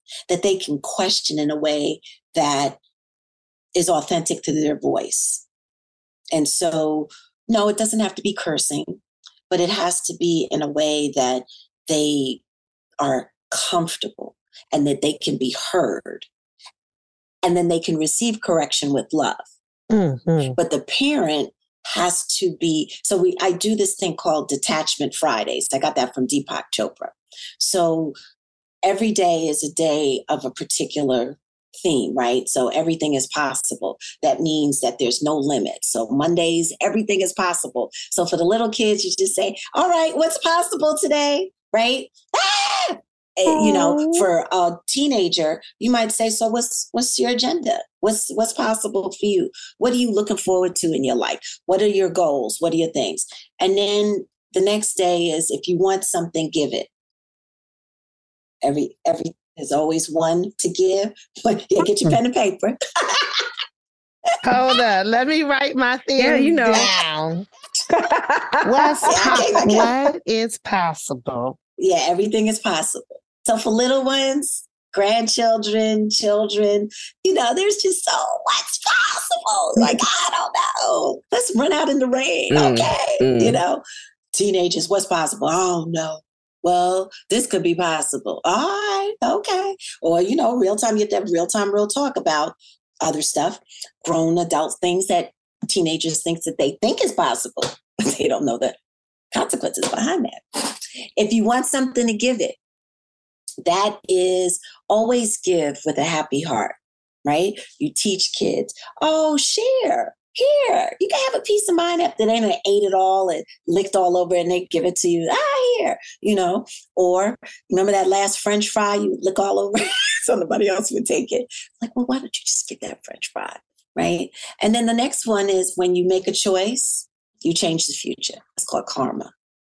Speaker 9: that they can question in a way that is authentic to their voice. And so, no, it doesn't have to be cursing, but it has to be in a way that they are comfortable and that they can be heard. And then they can receive correction with love. Mm-hmm. But the parent has to be, I do this thing called Detachment Fridays. I got that from Deepak Chopra. So every day is a day of a particular theme, right? So everything is possible. That means that there's no limit. So Mondays, everything is possible. So for the little kids, you just say, all right, what's possible today? Right? Ah! You know, for a teenager, you might say, so what's your agenda? What's possible for you? What are you looking forward to in your life? What are your goals? What are your things? And then the next day is, if you want something, give it. Every there's always one to give. But get your pen and paper.
Speaker 6: Hold on, let me write my thing down. What is possible?
Speaker 9: Yeah, everything is possible. So for little ones, grandchildren, children, there's just so much possible. Like, I don't know. Let's run out in the rain. Okay. Teenagers, what's possible? Oh, no. Well, this could be possible. All right. Okay. Or, real time, you have to have real talk about other stuff, grown adult things that teenagers think that they think is possible, but they don't know the consequences behind that. If you want something to give it, that is always give with a happy heart, right? You teach kids, share. Here, you can have a piece of mind after they ate it all and licked all over and they give it to you. Here, or remember that last French fry you lick all over so nobody else would take it. Like, well, why don't you just get that French fry, right? And then the next one is when you make a choice, you change the future. It's called karma.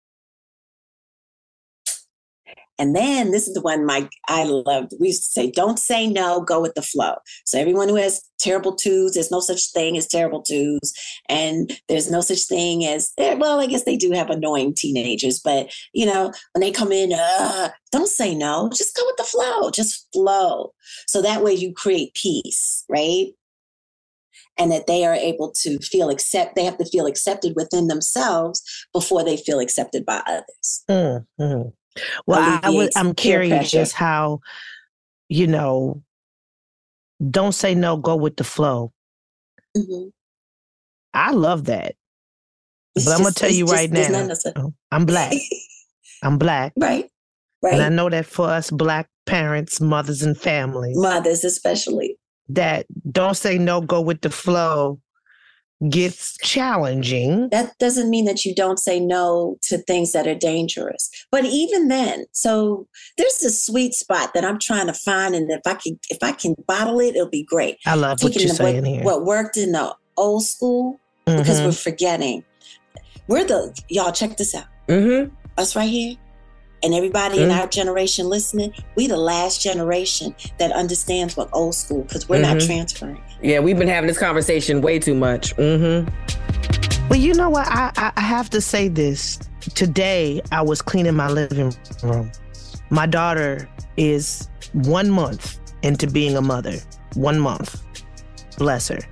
Speaker 9: And then this is the one I loved. We used to say, don't say no, go with the flow. So everyone who has terrible twos, there's no such thing as terrible twos. And there's no such thing as, well, I guess they do have annoying teenagers. But, when they come in, don't say no, just go with the flow, just flow. So that way you create peace, right? And that they are able to they have to feel accepted within themselves before they feel accepted by others.
Speaker 6: Mm-hmm. Well, I'm curious how, don't say no, go with the flow. Mm-hmm. I love that. But I'm going to tell you right now, I'm Black. I'm Black.
Speaker 9: Right.
Speaker 6: And I know that for us Black parents, mothers and families.
Speaker 9: Mothers especially.
Speaker 6: That don't say no, go with the flow gets challenging.
Speaker 9: That doesn't mean that you don't say no to things that are dangerous. But even then, so there's a sweet spot that I'm trying to find. And if I can bottle it, it'll be great.
Speaker 6: I love what you're saying here.
Speaker 9: What worked in the old school, because we're forgetting. Y'all check this out. Mm-hmm. Us right here. And everybody in our generation listening, we the last generation that understands what old school, because we're not transferring.
Speaker 8: Yeah, we've been having this conversation way too much.
Speaker 6: Mm-hmm. Well, you know what? I have to say this. Today, I was cleaning my living room. My daughter is 1 month into being a mother. 1 month. Bless her.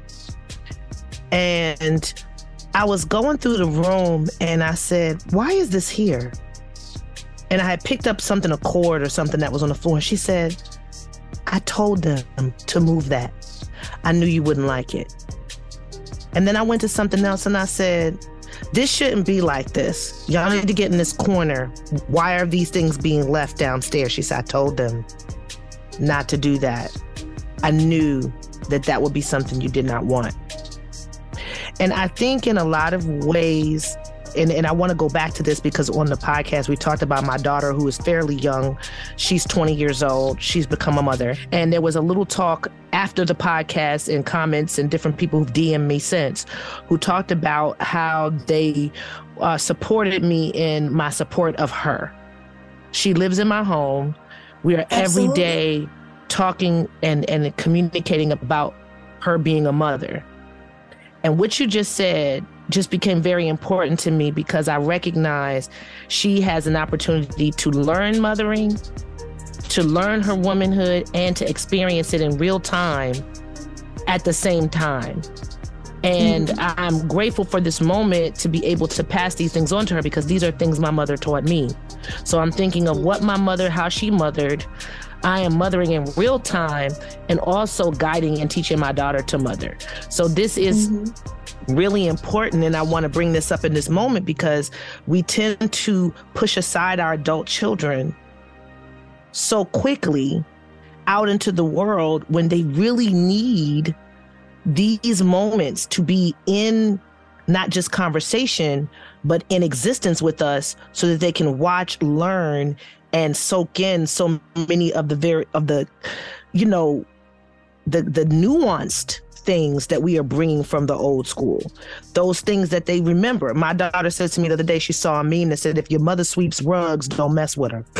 Speaker 6: And I was going through the room and I said, why is this here? And I had picked up a cord or something that was on the floor. And she said, I told them to move that. I knew you wouldn't like it. And then I went to something else and I said, this shouldn't be like this. Y'all need to get in this corner. Why are these things being left downstairs? She said, I told them not to do that. I knew that would be something you did not want. And I think in a lot of ways, and I want to go back to this because on the podcast, we talked about my daughter who is fairly young. She's 20 years old. She's become a mother. And there was a little talk after the podcast and comments and different people who've DM'd me since who talked about how they supported me in my support of her. She lives in my home. We are every day talking and communicating about her being a mother. And what you just said just became very important to me because I recognize she has an opportunity to learn mothering to learn her womanhood and to experience it in real time at the same time. And I'm grateful for this moment to be able to pass these things on to her, because these are things my mother taught me. So I'm thinking of what my mother, how she mothered. I am mothering in real time and also guiding and teaching my daughter to mother. So this is really important. And I want to bring this up in this moment because we tend to push aside our adult children so quickly out into the world when they really need these moments to be in not just conversation, but in existence with us, so that they can watch, learn, and soak in so many of the the nuanced things that we are bringing from the old school, those things that they remember. My daughter said to me the other day, she saw a meme that said, if your mother sweeps rugs, don't mess with her.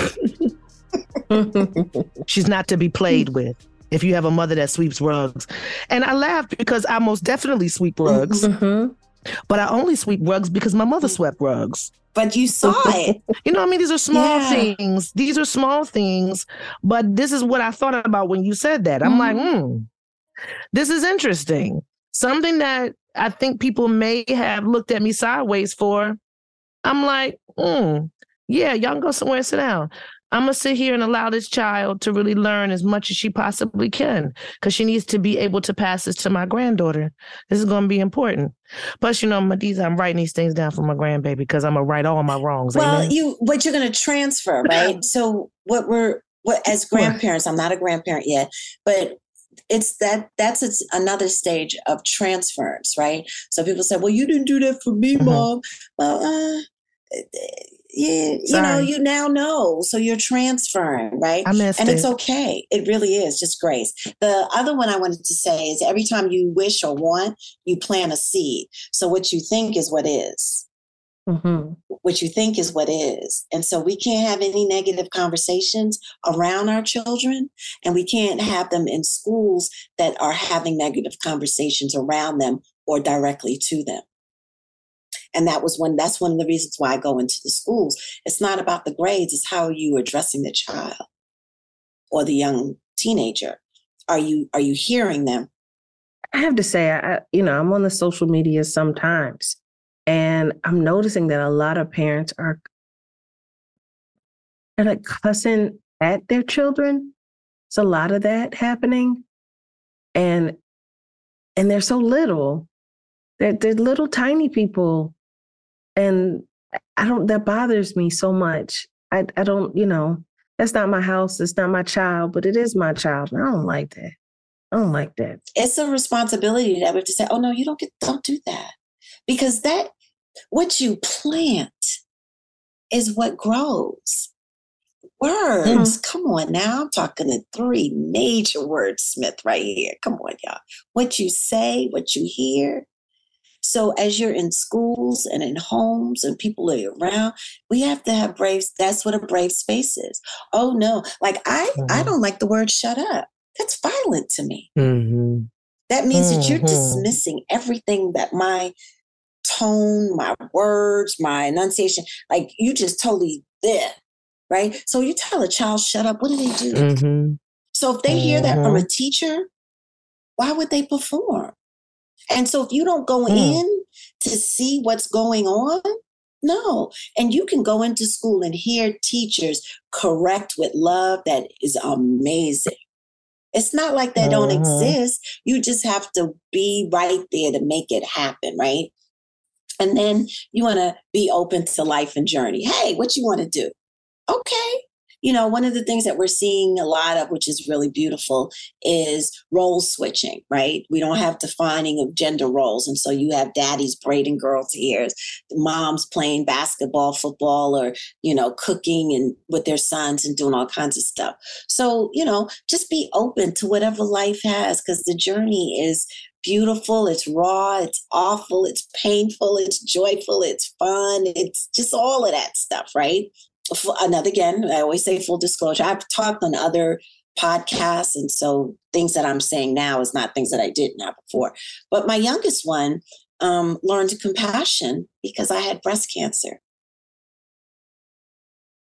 Speaker 6: She's not to be played with. If you have a mother that sweeps rugs. And I laughed because I most definitely sweep rugs, but I only sweep rugs because my mother swept rugs.
Speaker 9: But you saw it.
Speaker 6: You know what I mean? These are small things. These are small things. But this is what I thought about when you said that. I'm like, this is interesting. Something that I think people may have looked at me sideways for. I'm like, yeah, y'all can go somewhere and sit down. I'm going to sit here and allow this child to really learn as much as she possibly can, because she needs to be able to pass this to my granddaughter. This is going to be important. Plus, I'm writing these things down for my grandbaby because I'm going to right all my wrongs.
Speaker 9: Well, but you're going to transfer, right? So what as grandparents, I'm not a grandparent yet, but that's another stage of transference, right? So people say, well, you didn't do that for me, Mom. Well, you now know. So you're transferring, right? And it's okay. It really is just grace. The other one I wanted to say is every time you wish or want, you plant a seed. So what you think is what is. What you think is what is. And so we can't have any negative conversations around our children, and we can't have them in schools that are having negative conversations around them or directly to them. And that's one of the reasons why I go into the schools. It's not about the grades. It's how are you addressing the child or the young teenager? Are you hearing them?
Speaker 7: I have to say, I'm on the social media sometimes, and I'm noticing that a lot of parents are like cussing at their children. There's a lot of that happening. And they're so little. They're little tiny people. And that bothers me so much. I don't, that's not my house. It's not my child, but it is my child. And I don't like that. I don't like that.
Speaker 9: It's a responsibility that we have to say, oh no, don't do that. Because what you plant is what grows. Words. Come on now. I'm talking to 3 major wordsmith right here. Come on, y'all. What you say, what you hear. So as you're in schools and in homes and people are around, we have to have braves. That's what a brave space is. Oh no. Like I don't like the word shut up. That's violent to me. That means that you're dismissing everything that my tone, my words, my enunciation, like you just totally there. Right. So you tell a child, shut up. What do they do? So if they hear that from a teacher, why would they perform? And so if you don't go in to see what's going on, no. And you can go into school and hear teachers correct with love. That is amazing. It's not like they don't exist. You just have to be right there to make it happen, right? And then you want to be open to life and journey. Hey, what you want to do? Okay. One of the things that we're seeing a lot of, which is really beautiful, is role switching, right? We don't have defining of gender roles. And so you have daddies braiding girls' hairs, moms playing basketball, football, or, cooking and with their sons and doing all kinds of stuff. So, just be open to whatever life has, because the journey is beautiful. It's raw. It's awful. It's painful. It's joyful. It's fun. It's just all of that stuff, right? Again, I always say full disclosure. I've talked on other podcasts, and so things that I'm saying now is not things that I didn't have before. But my youngest one learned compassion because I had breast cancer.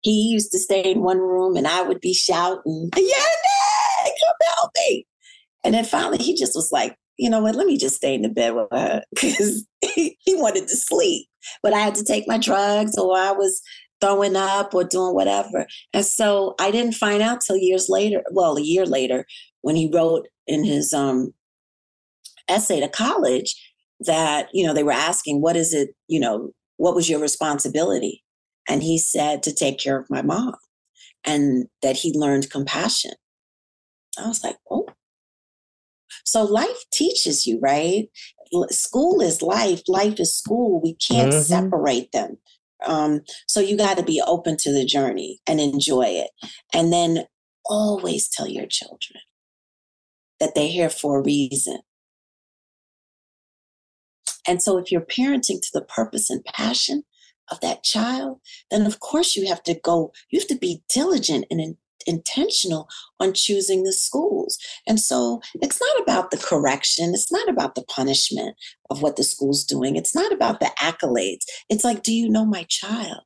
Speaker 9: he used to stay in one room and I would be shouting, yeah, Dad, come help me. And then finally he just was like, you know what, let me just stay in the bed with her, because he wanted to sleep. But I had to take my drugs, or I was throwing up or doing whatever. And so I didn't find out till years later, well, a year later, when he wrote in his essay to college that, you know, they were asking, what is it, you know, what was your responsibility? And he said to take care of my mom, and that he learned compassion. I was like, oh. So life teaches you, right? School is life. Life is school. We can't separate them. So you got to be open to the journey and enjoy it. And then always tell your children that they're here for a reason. And so if you're parenting to the purpose and passion of that child, then of course you have to be diligent and intentional on choosing the schools. And so it's not about the correction. It's not about the punishment of what the school's doing. It's not about the accolades. It's like, do you know my child?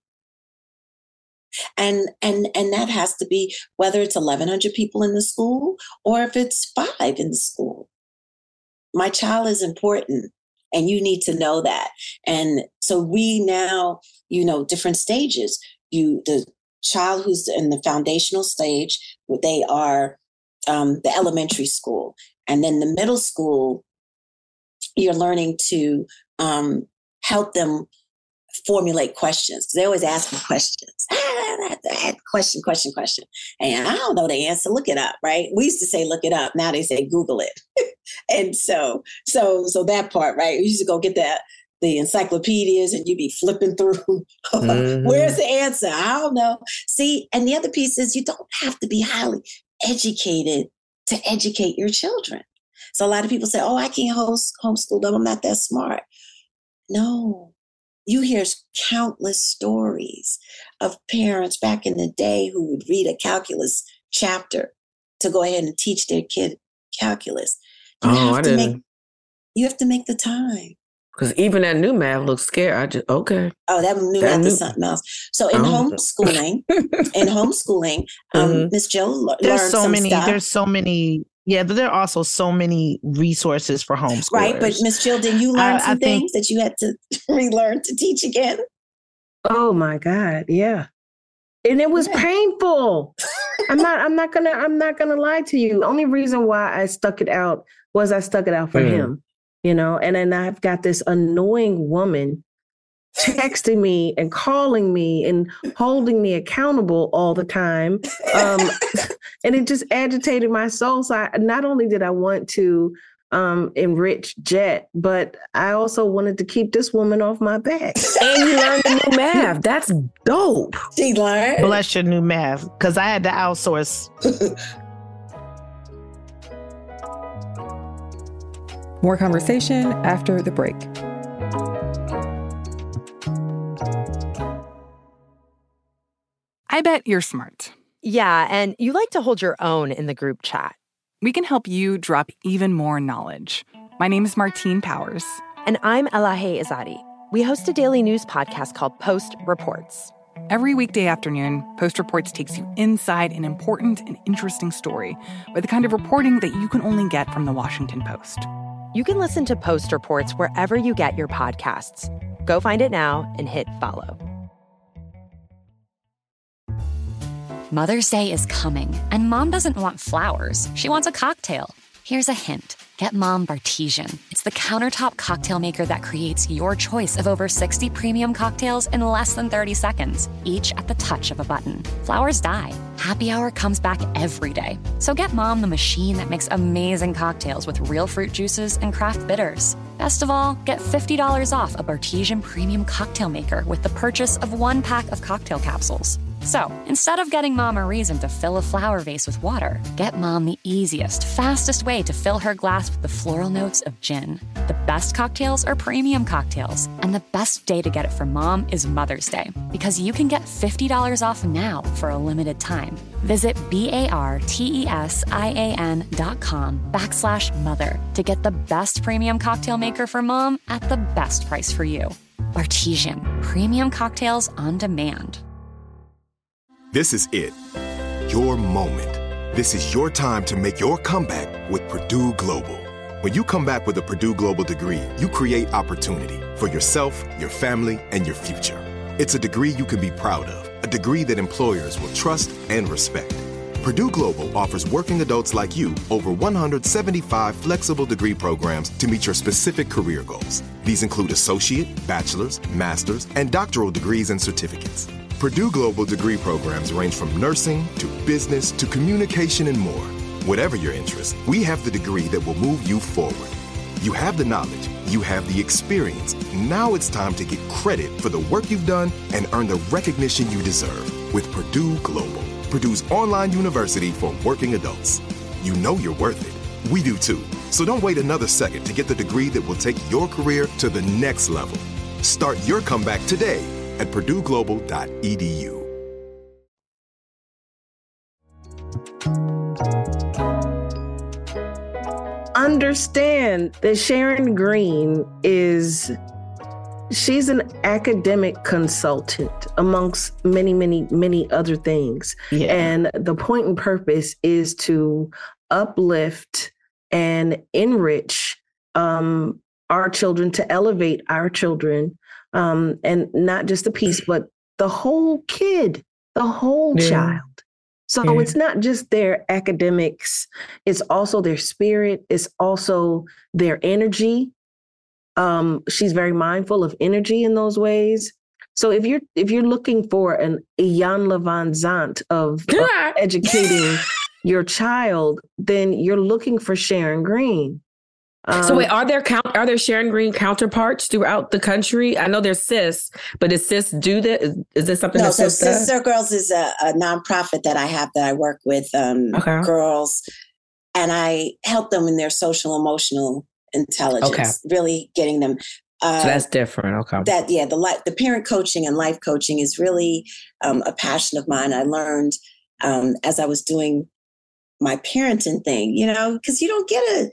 Speaker 9: And that has to be, whether it's 1,100 people in the school or if it's 5 in the school. My child is important, and you need to know that. And so we now, you know, different stages. The child who's in the foundational stage, they are the elementary school. And then the middle school, you're learning to help them formulate questions. They always ask me questions. Question. And I don't know the answer. Look it up, right? We used to say, look it up. Now they say, Google it. And so that part, right? We used to go get the encyclopedias and you'd be flipping through. Where's the answer? I don't know. See, and the other piece is you don't have to be highly educated to educate your children. So a lot of people say, oh, I can't homeschool them. I'm not that smart. No. You hear countless stories of parents back in the day who would read a calculus chapter to go ahead and teach their kid calculus. You have to make the time.
Speaker 8: Because even that new math looks scary. Okay.
Speaker 9: Oh, that new math is something else. So in homeschooling, Miss Jo learned some stuff.
Speaker 6: There's so many. Yeah, but there are also so many resources for homeschoolers.
Speaker 9: Right, but Miss Jill, did you learn some things that you had to relearn to teach again?
Speaker 7: Oh my God, yeah. And it was painful. I'm not gonna lie to you. The only reason why I stuck it out was I stuck it out for him. You know, and then I've got this annoying woman texting me and calling me and holding me accountable all the time. And it just agitated my soul. So not only did I want to enrich Jet, but I also wanted to keep this woman off my back.
Speaker 8: And you learned the new math. That's dope.
Speaker 9: She learned.
Speaker 6: Bless your new math, because I had to outsource.
Speaker 12: More conversation after the break.
Speaker 3: I bet you're smart.
Speaker 2: Yeah, and you like to hold your own in the group chat.
Speaker 3: We can help you drop even more knowledge. My name is Martine Powers.
Speaker 2: And I'm Elahe Izadi. We host a daily news podcast called Post Reports.
Speaker 3: Every weekday afternoon, Post Reports takes you inside an important and interesting story with the kind of reporting that you can only get from the Washington Post.
Speaker 2: You can listen to Post Reports wherever you get your podcasts. Go find it now and hit follow.
Speaker 11: Mother's Day is coming, and Mom doesn't want flowers. She wants a cocktail. Here's a hint. Get Mom Bartesian. It's the countertop cocktail maker that creates your choice of over 60 premium cocktails in less than 30 seconds, each at the touch of a button. Flowers die. Happy Hour comes back every day. So get Mom the machine that makes amazing cocktails with real fruit juices and craft bitters. Best of all, get $50 off a Bartesian premium cocktail maker with the purchase of 1 pack of cocktail capsules. So, instead of getting Mom a reason to fill a flower vase with water, get Mom the easiest, fastest way to fill her glass with the floral notes of gin. The best cocktails are premium cocktails, and the best day to get it for Mom is Mother's Day, because you can get $50 off now for a limited time. Visit BARTESIAN.com/mother to get the best premium cocktail maker for Mom at the best price for you. Bartesian, premium cocktails on demand.
Speaker 1: This is it. Your moment. This is your time to make your comeback with Purdue Global. When you come back with a Purdue Global degree, you create opportunity for yourself, your family, and your future. It's a degree you can be proud of, a degree that employers will trust and respect. Purdue Global offers working adults like you over 175 flexible degree programs to meet your specific career goals. These include associate, bachelor's, master's, and doctoral degrees and certificates. Purdue Global degree programs range from nursing to business to communication and more. Whatever your interest, we have the degree that will move you forward. You have the knowledge, you have the experience. Now it's time to get credit for the work you've done and earn the recognition you deserve with Purdue Global, Purdue's online university for working adults. You know you're worth it. We do too. So don't wait another second to get the degree that will take your career to the next level. Start your comeback today at purdueglobal.edu.
Speaker 7: Understand that Sharon Green she's an academic consultant amongst many, many, many other things. Yeah. And the point and purpose is to uplift and enrich our children, to elevate our children, and not just a piece, but the whole kid, the whole child. So it's not just their academics, it's also their spirit, it's also their energy. She's very mindful of energy in those ways. So if you're looking for an Iyanla Vanzant of educating your child, then you're looking for Sharon Green.
Speaker 8: So wait, are there Sharon Green counterparts throughout the country? I know there's SIS, but does SIS do that? Is this something that SIS does?
Speaker 9: Sister Girls is a nonprofit that I have that I work with girls, and I help them in their social emotional intelligence, really getting them.
Speaker 8: So that's different. Okay.
Speaker 9: The parent coaching and life coaching is really a passion of mine. I learned as I was doing my parenting thing, because you don't get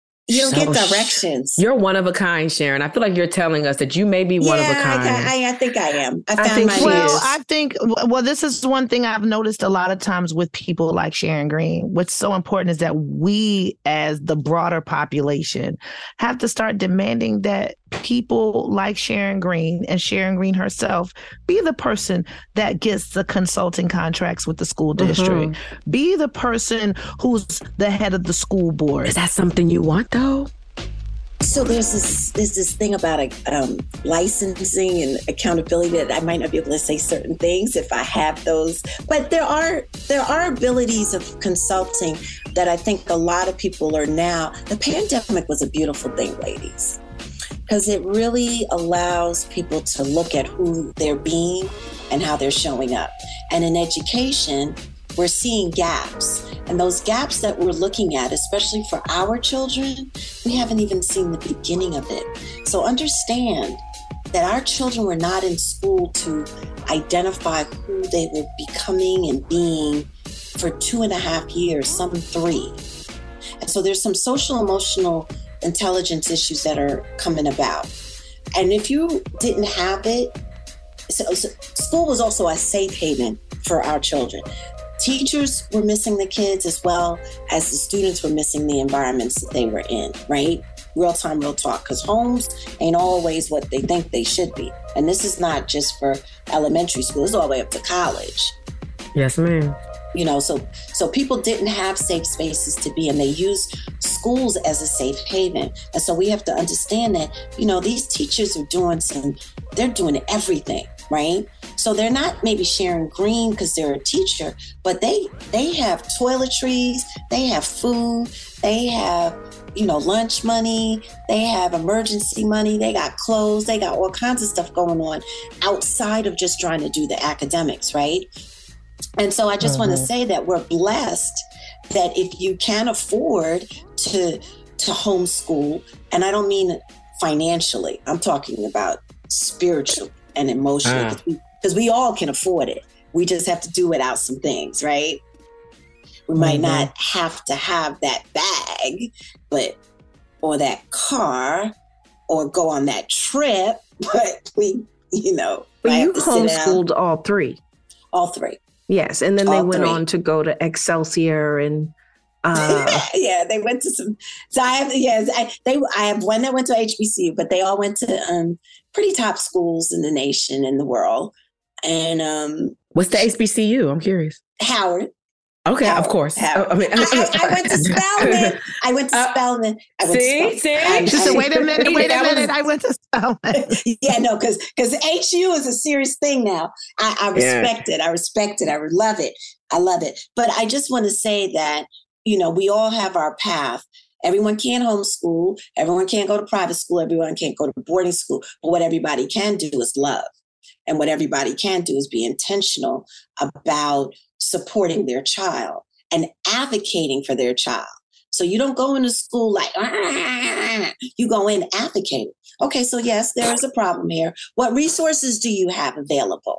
Speaker 9: directions.
Speaker 8: You're one of a kind, Sharon. I feel like you're telling us that you may be one of a kind.
Speaker 9: I think I am. I
Speaker 6: think this is one thing I've noticed a lot of times with people like Sharon Green. What's so important is that we, as the broader population, have to start demanding that people like Sharon Green and Sharon Green herself be the person that gets the consulting contracts with the school district. Be the person who's the head of the school board.
Speaker 8: Is that something you want, though?
Speaker 9: So there's this thing about licensing and accountability that I might not be able to say certain things if I have those. But there are abilities of consulting that I think a lot of people are now. The pandemic was a beautiful thing, ladies, because it really allows people to look at who they're being and how they're showing up. And in education, we're seeing gaps. And those gaps that we're looking at, especially for our children, we haven't even seen the beginning of it. So understand that our children were not in school to identify who they were becoming and being for 2.5 years, some 3. And so there's some social emotional intelligence issues that are coming about. And if you didn't have it, so school was also a safe haven for our children. Teachers were missing the kids as well as the students were missing the environments that they were in, right? Real time, real talk, because homes ain't always what they think they should be. And this is not just for elementary school, it's all the way up to college.
Speaker 8: Yes, ma'am.
Speaker 9: So people didn't have safe spaces to be in. They used schools as a safe haven. And so we have to understand that, these teachers are they're doing everything, right? So they're not maybe Sharon Green because they're a teacher, but they have toiletries, they have food, they have, lunch money, they have emergency money, they got clothes, they got all kinds of stuff going on outside of just trying to do the academics, right? And so I just want to say that we're blessed that if you can afford to homeschool, and I don't mean financially, I'm talking about spiritually and emotionally, because we all can afford it. We just have to do without some things, right? We might not have to have that bag, or that car, or go on that trip, but we,
Speaker 7: But you homeschooled all 3.
Speaker 9: All 3.
Speaker 7: Yes, and then they went on to go to Excelsior and.
Speaker 9: They went to some. So I have one that went to HBCU, but they all went to pretty top schools in the nation and the world. And
Speaker 8: what's the HBCU? I'm curious.
Speaker 9: Howard.
Speaker 8: Okay, Howard, of course.
Speaker 9: I went to Spelman.
Speaker 8: See?
Speaker 6: She said, wait a minute. I went to Spelman.
Speaker 9: Yeah, no, because HU is a serious thing now. I respect it. I respect it. I love it. I love it. But I just want to say that, we all have our path. Everyone can't homeschool. Everyone can't go to private school. Everyone can't go to boarding school. But what everybody can do is love. And what everybody can do is be intentional about supporting their child and advocating for their child. So you don't go into school like, you go in advocating. Okay, so yes, there is a problem here. What resources do you have available?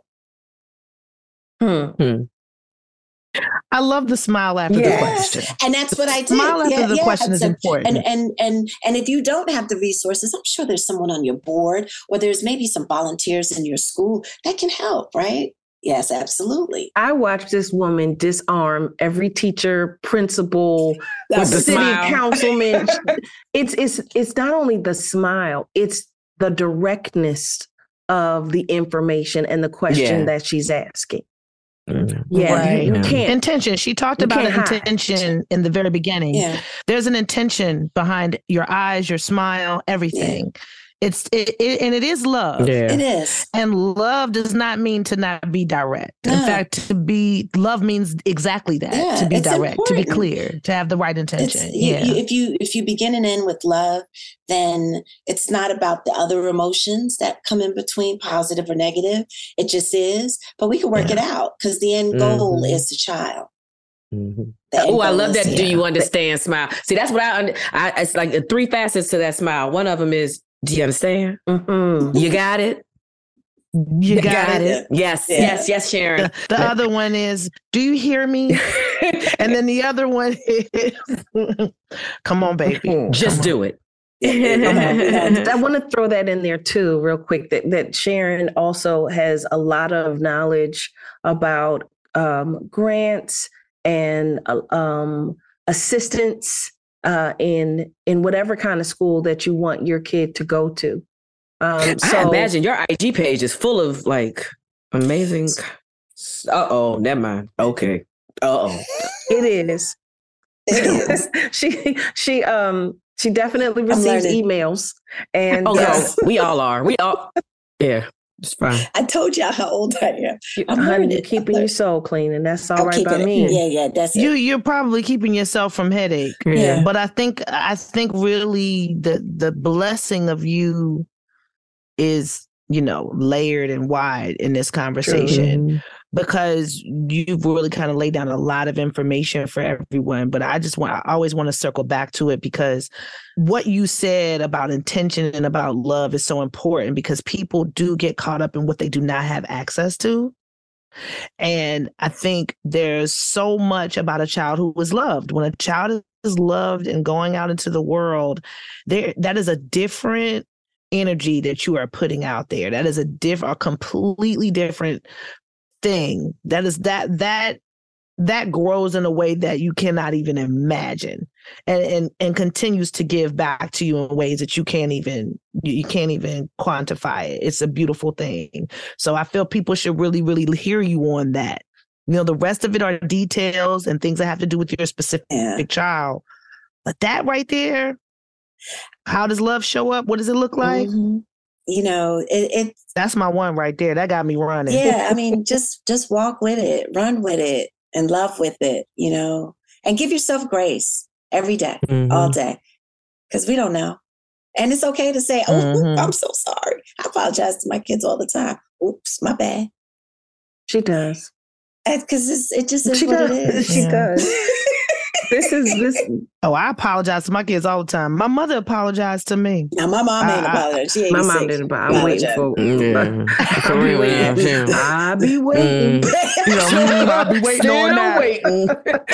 Speaker 6: I love the smile after the question.
Speaker 9: And that's what I did.
Speaker 6: Smile after the question is important.
Speaker 9: And if you don't have the resources, I'm sure there's someone on your board or there's maybe some volunteers in your school that can help, right? Yes, absolutely.
Speaker 7: I watched this woman disarm every teacher, principal, city councilman. It's not only the smile, it's the directness of the information and the question that she's asking.
Speaker 6: You can't. Intention. She talked about intention in the very beginning. Yeah. There's an intention behind your eyes, your smile, everything. Yeah. And it is love.
Speaker 9: Yeah. It is.
Speaker 6: And love does not mean to not be direct. No. In fact, love means exactly that. Yeah, to be direct, important. To be clear, to have the right intention.
Speaker 9: If you begin and end with love, then it's not about the other emotions that come in between, positive or negative. It just is. But we can work it out because the end goal is the child.
Speaker 8: Mm-hmm. Oh, I love that. Do you understand? Smile. See, that's what it's like the 3 facets to that smile. One of them is, do you understand? Mm-hmm. You got it.
Speaker 6: You got it.
Speaker 8: Yes, yes, Sharon.
Speaker 6: The other one is, do you hear me? And then the other one is, come on, baby.
Speaker 8: Just do it.
Speaker 7: I want to throw that in there too, real quick, that Sharon also has a lot of knowledge about grants and assistance in whatever kind of school that you want your kid to go to.
Speaker 8: I imagine your IG page is full of like amazing. Never mind. Okay.
Speaker 7: It is. She definitely receives emails, and
Speaker 8: we all are. Yeah. It's fine.
Speaker 9: I told y'all how old I am.
Speaker 7: You're keeping your soul clean, and that's all right by me.
Speaker 9: Yeah, that's it.
Speaker 6: You're probably keeping yourself from headache.
Speaker 8: Yeah.
Speaker 6: But I think really the blessing of you is, layered and wide in this conversation. True. Because you've really kind of laid down a lot of information for everyone. But I always want to circle back to it because what you said about intention and about love is so important because people do get caught up in what they do not have access to. And I think there's so much about a child who was loved. When a child is loved and going out into the world, that is a different energy that you are putting out there. That is a completely different thing. That grows in a way that you cannot even imagine, and continues to give back to you in ways that you can't even quantify it. It's a beautiful thing. So I feel people should really, really hear you on that. The rest of it are details and things that have to do with your specific child. But that right there, how does love show up? What does it look like?
Speaker 9: Mm-hmm.
Speaker 6: That's my one right there. That got me running.
Speaker 9: Yeah, I mean, just walk with it, run with it, and love with it, and give yourself grace every day, all day, because we don't know. And it's okay to say, I'm so sorry. I apologize to my kids all the time. Oops, my bad.
Speaker 7: She does.
Speaker 9: Because it just is what it is.
Speaker 7: She does. This.
Speaker 6: Oh, I apologize to my kids all the time. My mother apologized to me.
Speaker 9: Now, my mom ain't apologized. She 86.
Speaker 7: My mom didn't. But I'm waiting for. I'll be waiting.
Speaker 6: I'll be waiting on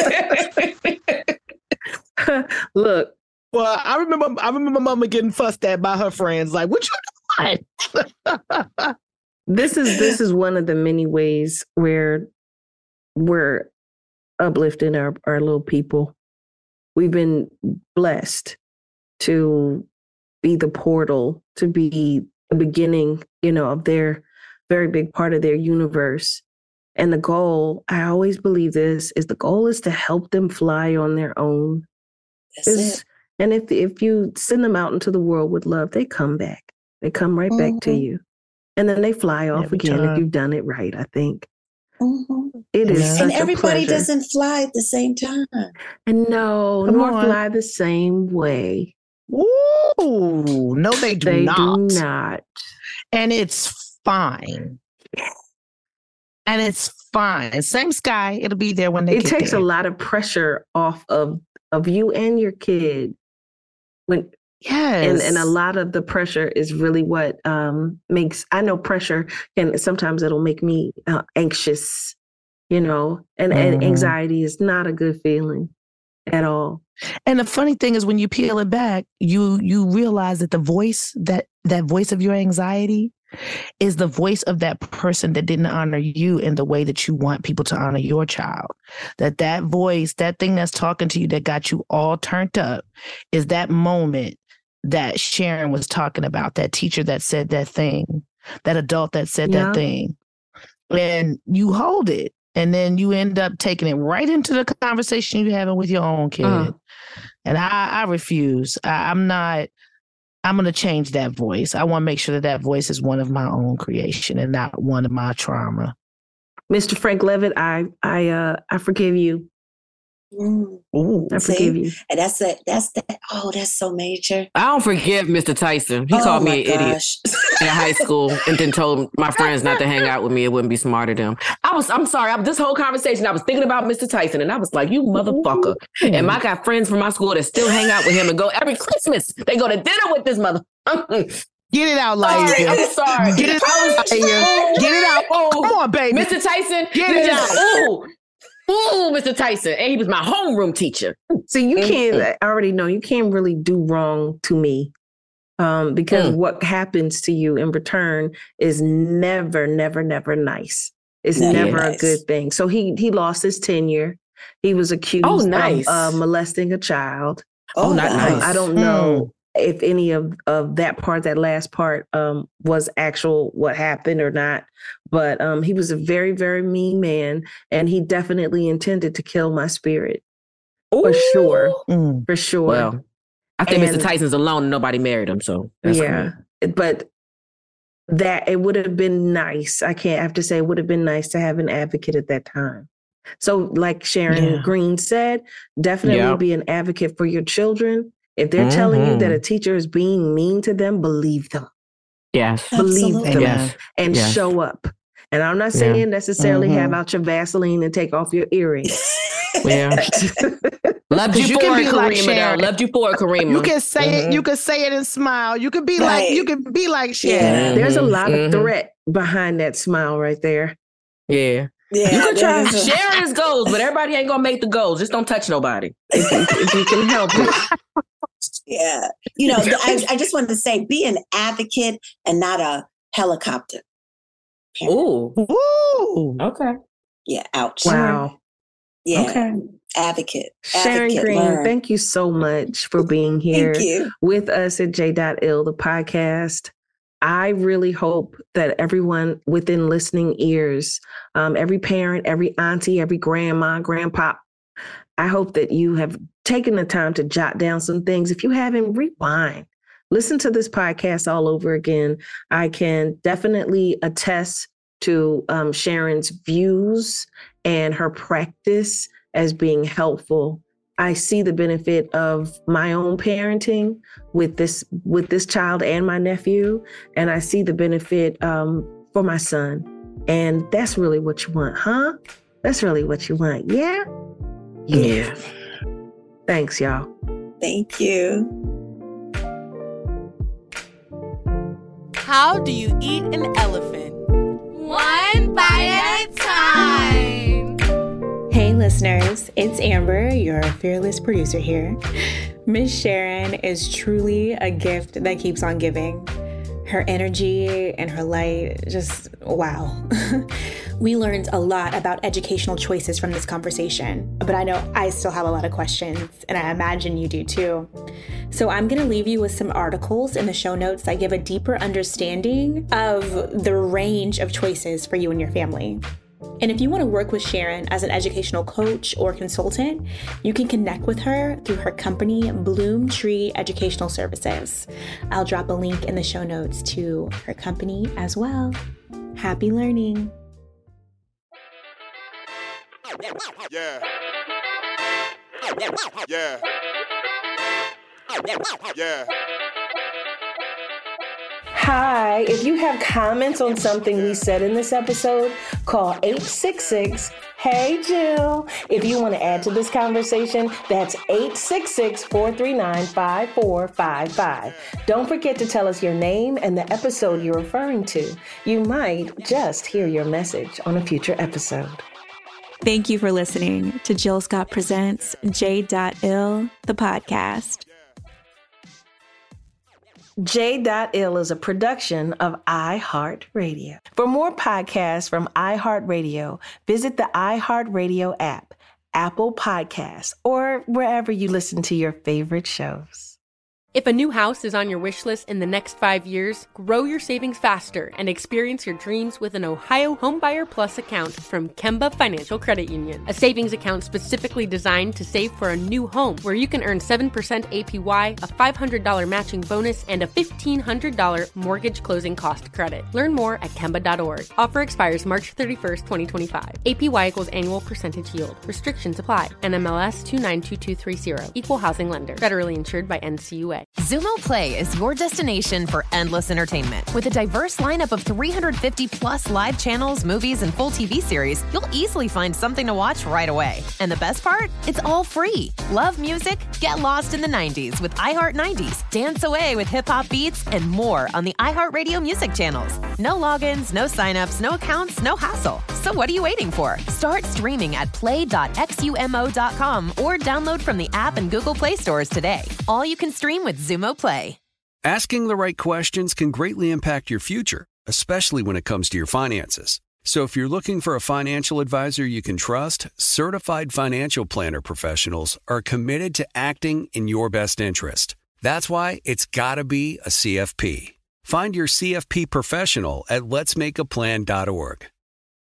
Speaker 6: that.
Speaker 7: Look.
Speaker 6: Well, I remember Mama getting fussed at by her friends. Like, what you doing?
Speaker 7: This is one of the many ways where we're uplifting our little people. We've been blessed to be the portal, to be the beginning, of their very big part of their universe. And the goal, I always believe this, is the goal is to help them fly on their own. That's it. And if you send them out into the world with love, they come back. They come right back to you. And then they fly off again if you've done it right, I think. It is such
Speaker 9: and everybody
Speaker 7: a pleasure.
Speaker 9: Doesn't fly at the same time.
Speaker 7: And nor fly the same way.
Speaker 6: Ooh, no, they do
Speaker 7: They
Speaker 6: not.
Speaker 7: do not.
Speaker 6: And it's fine. And it's fine. Same sky. It'll be there when they get there.
Speaker 7: It takes a lot of pressure off of you and your kid.
Speaker 6: Yes.
Speaker 7: And a lot of the pressure is really what makes, I know pressure can, sometimes it'll make me anxious, and anxiety is not a good feeling at all.
Speaker 6: And the funny thing is when you peel it back, you realize that the voice, that voice of your anxiety is the voice of that person that didn't honor you in the way that you want people to honor your child. That voice, that thing that's talking to you that got you all turned up is that moment that Sharon was talking about, that teacher that said that thing, that adult that said that thing. And you hold it. And then you end up taking it right into the conversation you're having with your own kid. And I refuse. I'm going to change that voice. I want to make sure that voice is one of my own creation and not one of my trauma.
Speaker 7: Mr. Frank Levitt, I forgive you.
Speaker 6: Ooh,
Speaker 7: I forgive you.
Speaker 9: And that's that. Oh, that's so major.
Speaker 8: I don't forgive Mr. Tyson. He called me an idiot in high school and then told my friends not to hang out with me. It wouldn't be smart of them. I'm sorry. This whole conversation, I was thinking about Mr. Tyson and I was like, you motherfucker. And I got friends from my school that still hang out with him and go every Christmas. They go to dinner with this mother.
Speaker 6: Get it out, Liza.
Speaker 8: I'm sorry.
Speaker 6: Get it out. Get it out. Oh, come on, baby.
Speaker 8: Mr. Tyson.
Speaker 6: Get it out.
Speaker 8: Ooh, Mr. Tyson. And he was my homeroom teacher.
Speaker 7: So you can't, I already know, you can't really do wrong to me because what happens to you in return is never, never, never nice. It's never a good thing. So he lost his tenure. He was accused of molesting a child.
Speaker 8: Oh, not nice.
Speaker 7: I don't know if any of that part, that last part was actual what happened or not. But he was a very, very mean man. And he definitely intended to kill my spirit. For sure. For sure.
Speaker 8: Well, I think Mr. Tyson's alone and nobody married him. So that's cool.
Speaker 7: But that it would have been nice. I have to say it would have been nice to have an advocate at that time. So like Sharon Green said, definitely be an advocate for your children. If they're telling you that a teacher is being mean to them, believe them.
Speaker 8: Yes.
Speaker 7: Believe them and show up. And I'm not saying necessarily have out your Vaseline and take off your earrings.
Speaker 8: Loved you for it, Karima. Loved you for it, Karima.
Speaker 6: You can say it. You can say it and smile. You can be like. You can be like Sharon.
Speaker 7: There's a lot of threat behind that smile right there.
Speaker 8: Yeah. You can try sharing his goals, but everybody ain't gonna make the goals. Just don't touch nobody.
Speaker 7: If you can help it.
Speaker 9: Yeah. I just wanted to say, be an advocate and not a helicopter.
Speaker 8: Ooh.
Speaker 6: Okay.
Speaker 9: Yeah. Ouch.
Speaker 7: Wow.
Speaker 9: Yeah.
Speaker 7: Okay.
Speaker 9: Advocate.
Speaker 7: Sharon Green, thank you so much for being here with us at J.Ill, the podcast. I really hope that everyone within listening ears, every parent, every auntie, every grandma, grandpa, I hope that you have taken the time to jot down some things. If you haven't, rewind. Listen to this podcast all over again. I can definitely attest to Sharon's views and her practice as being helpful. I see the benefit of my own parenting with this child and my nephew, and I see the benefit for my son. And that's really what you want, huh? That's really what you want, yeah? Yeah. Thanks, y'all.
Speaker 9: Thank you.
Speaker 13: How do you eat an elephant? One bite at a time.
Speaker 14: Hey listeners, it's Amber, your fearless producer here. Miss Sharon is truly a gift that keeps on giving. Her energy and her light, just wow. We learned a lot about educational choices from this conversation, but I know I still have a lot of questions, and I imagine you do too. So I'm going to leave you with some articles in the show notes that give a deeper understanding of the range of choices for you and your family. And if you want to work with Sharon as an educational coach or consultant, you can connect with her through her company, Bloom Tree Educational Services. I'll drop a link in the show notes to her company as well. Happy learning.
Speaker 5: Yeah. Yeah. Yeah.
Speaker 7: Hi, if you have comments on something we said in this episode, call 866-HEY-JILL. If you want to add to this conversation, that's 866-439-5455. Don't forget to tell us your name and the episode you're referring to. You might just hear your message on a future episode.
Speaker 14: Thank you for listening to Jill Scott Presents J.Ill, the podcast.
Speaker 7: J.Ill is a production of iHeartRadio. For more podcasts from iHeartRadio, visit the iHeartRadio app, Apple Podcasts, or wherever you listen to your favorite shows.
Speaker 15: If a new house is on your wish list in the next 5 years, grow your savings faster and experience your dreams with an Ohio Homebuyer Plus account from Kemba Financial Credit Union. A savings account specifically designed to save for a new home, where you can earn 7% APY, a $500 matching bonus, and a $1,500 mortgage closing cost credit. Learn more at Kemba.org. Offer expires March 31st, 2025. APY equals annual percentage yield. Restrictions apply. NMLS 292230. Equal housing lender. Federally insured by NCUA.
Speaker 16: Xumo Play is your destination for endless entertainment. With a diverse lineup of 350 plus live channels, movies, and full TV series, you'll easily find something to watch right away. And the best part? It's all free. Love music? Get lost in the 90s with iHeart 90s. Dance away with hip-hop beats and more on the iHeartRadio music channels. No logins, no signups, no accounts, no hassle. So what are you waiting for? Start streaming at play.xumo.com or download from the app and Google Play stores today. All you can stream with Xumo Play.
Speaker 17: Asking the right questions can greatly impact your future, especially when it comes to your finances. So if you're looking for a financial advisor you can trust, certified financial planner professionals are committed to acting in your best interest. That's why it's got to be a CFP. Find your CFP professional at letsmakeaplan.org.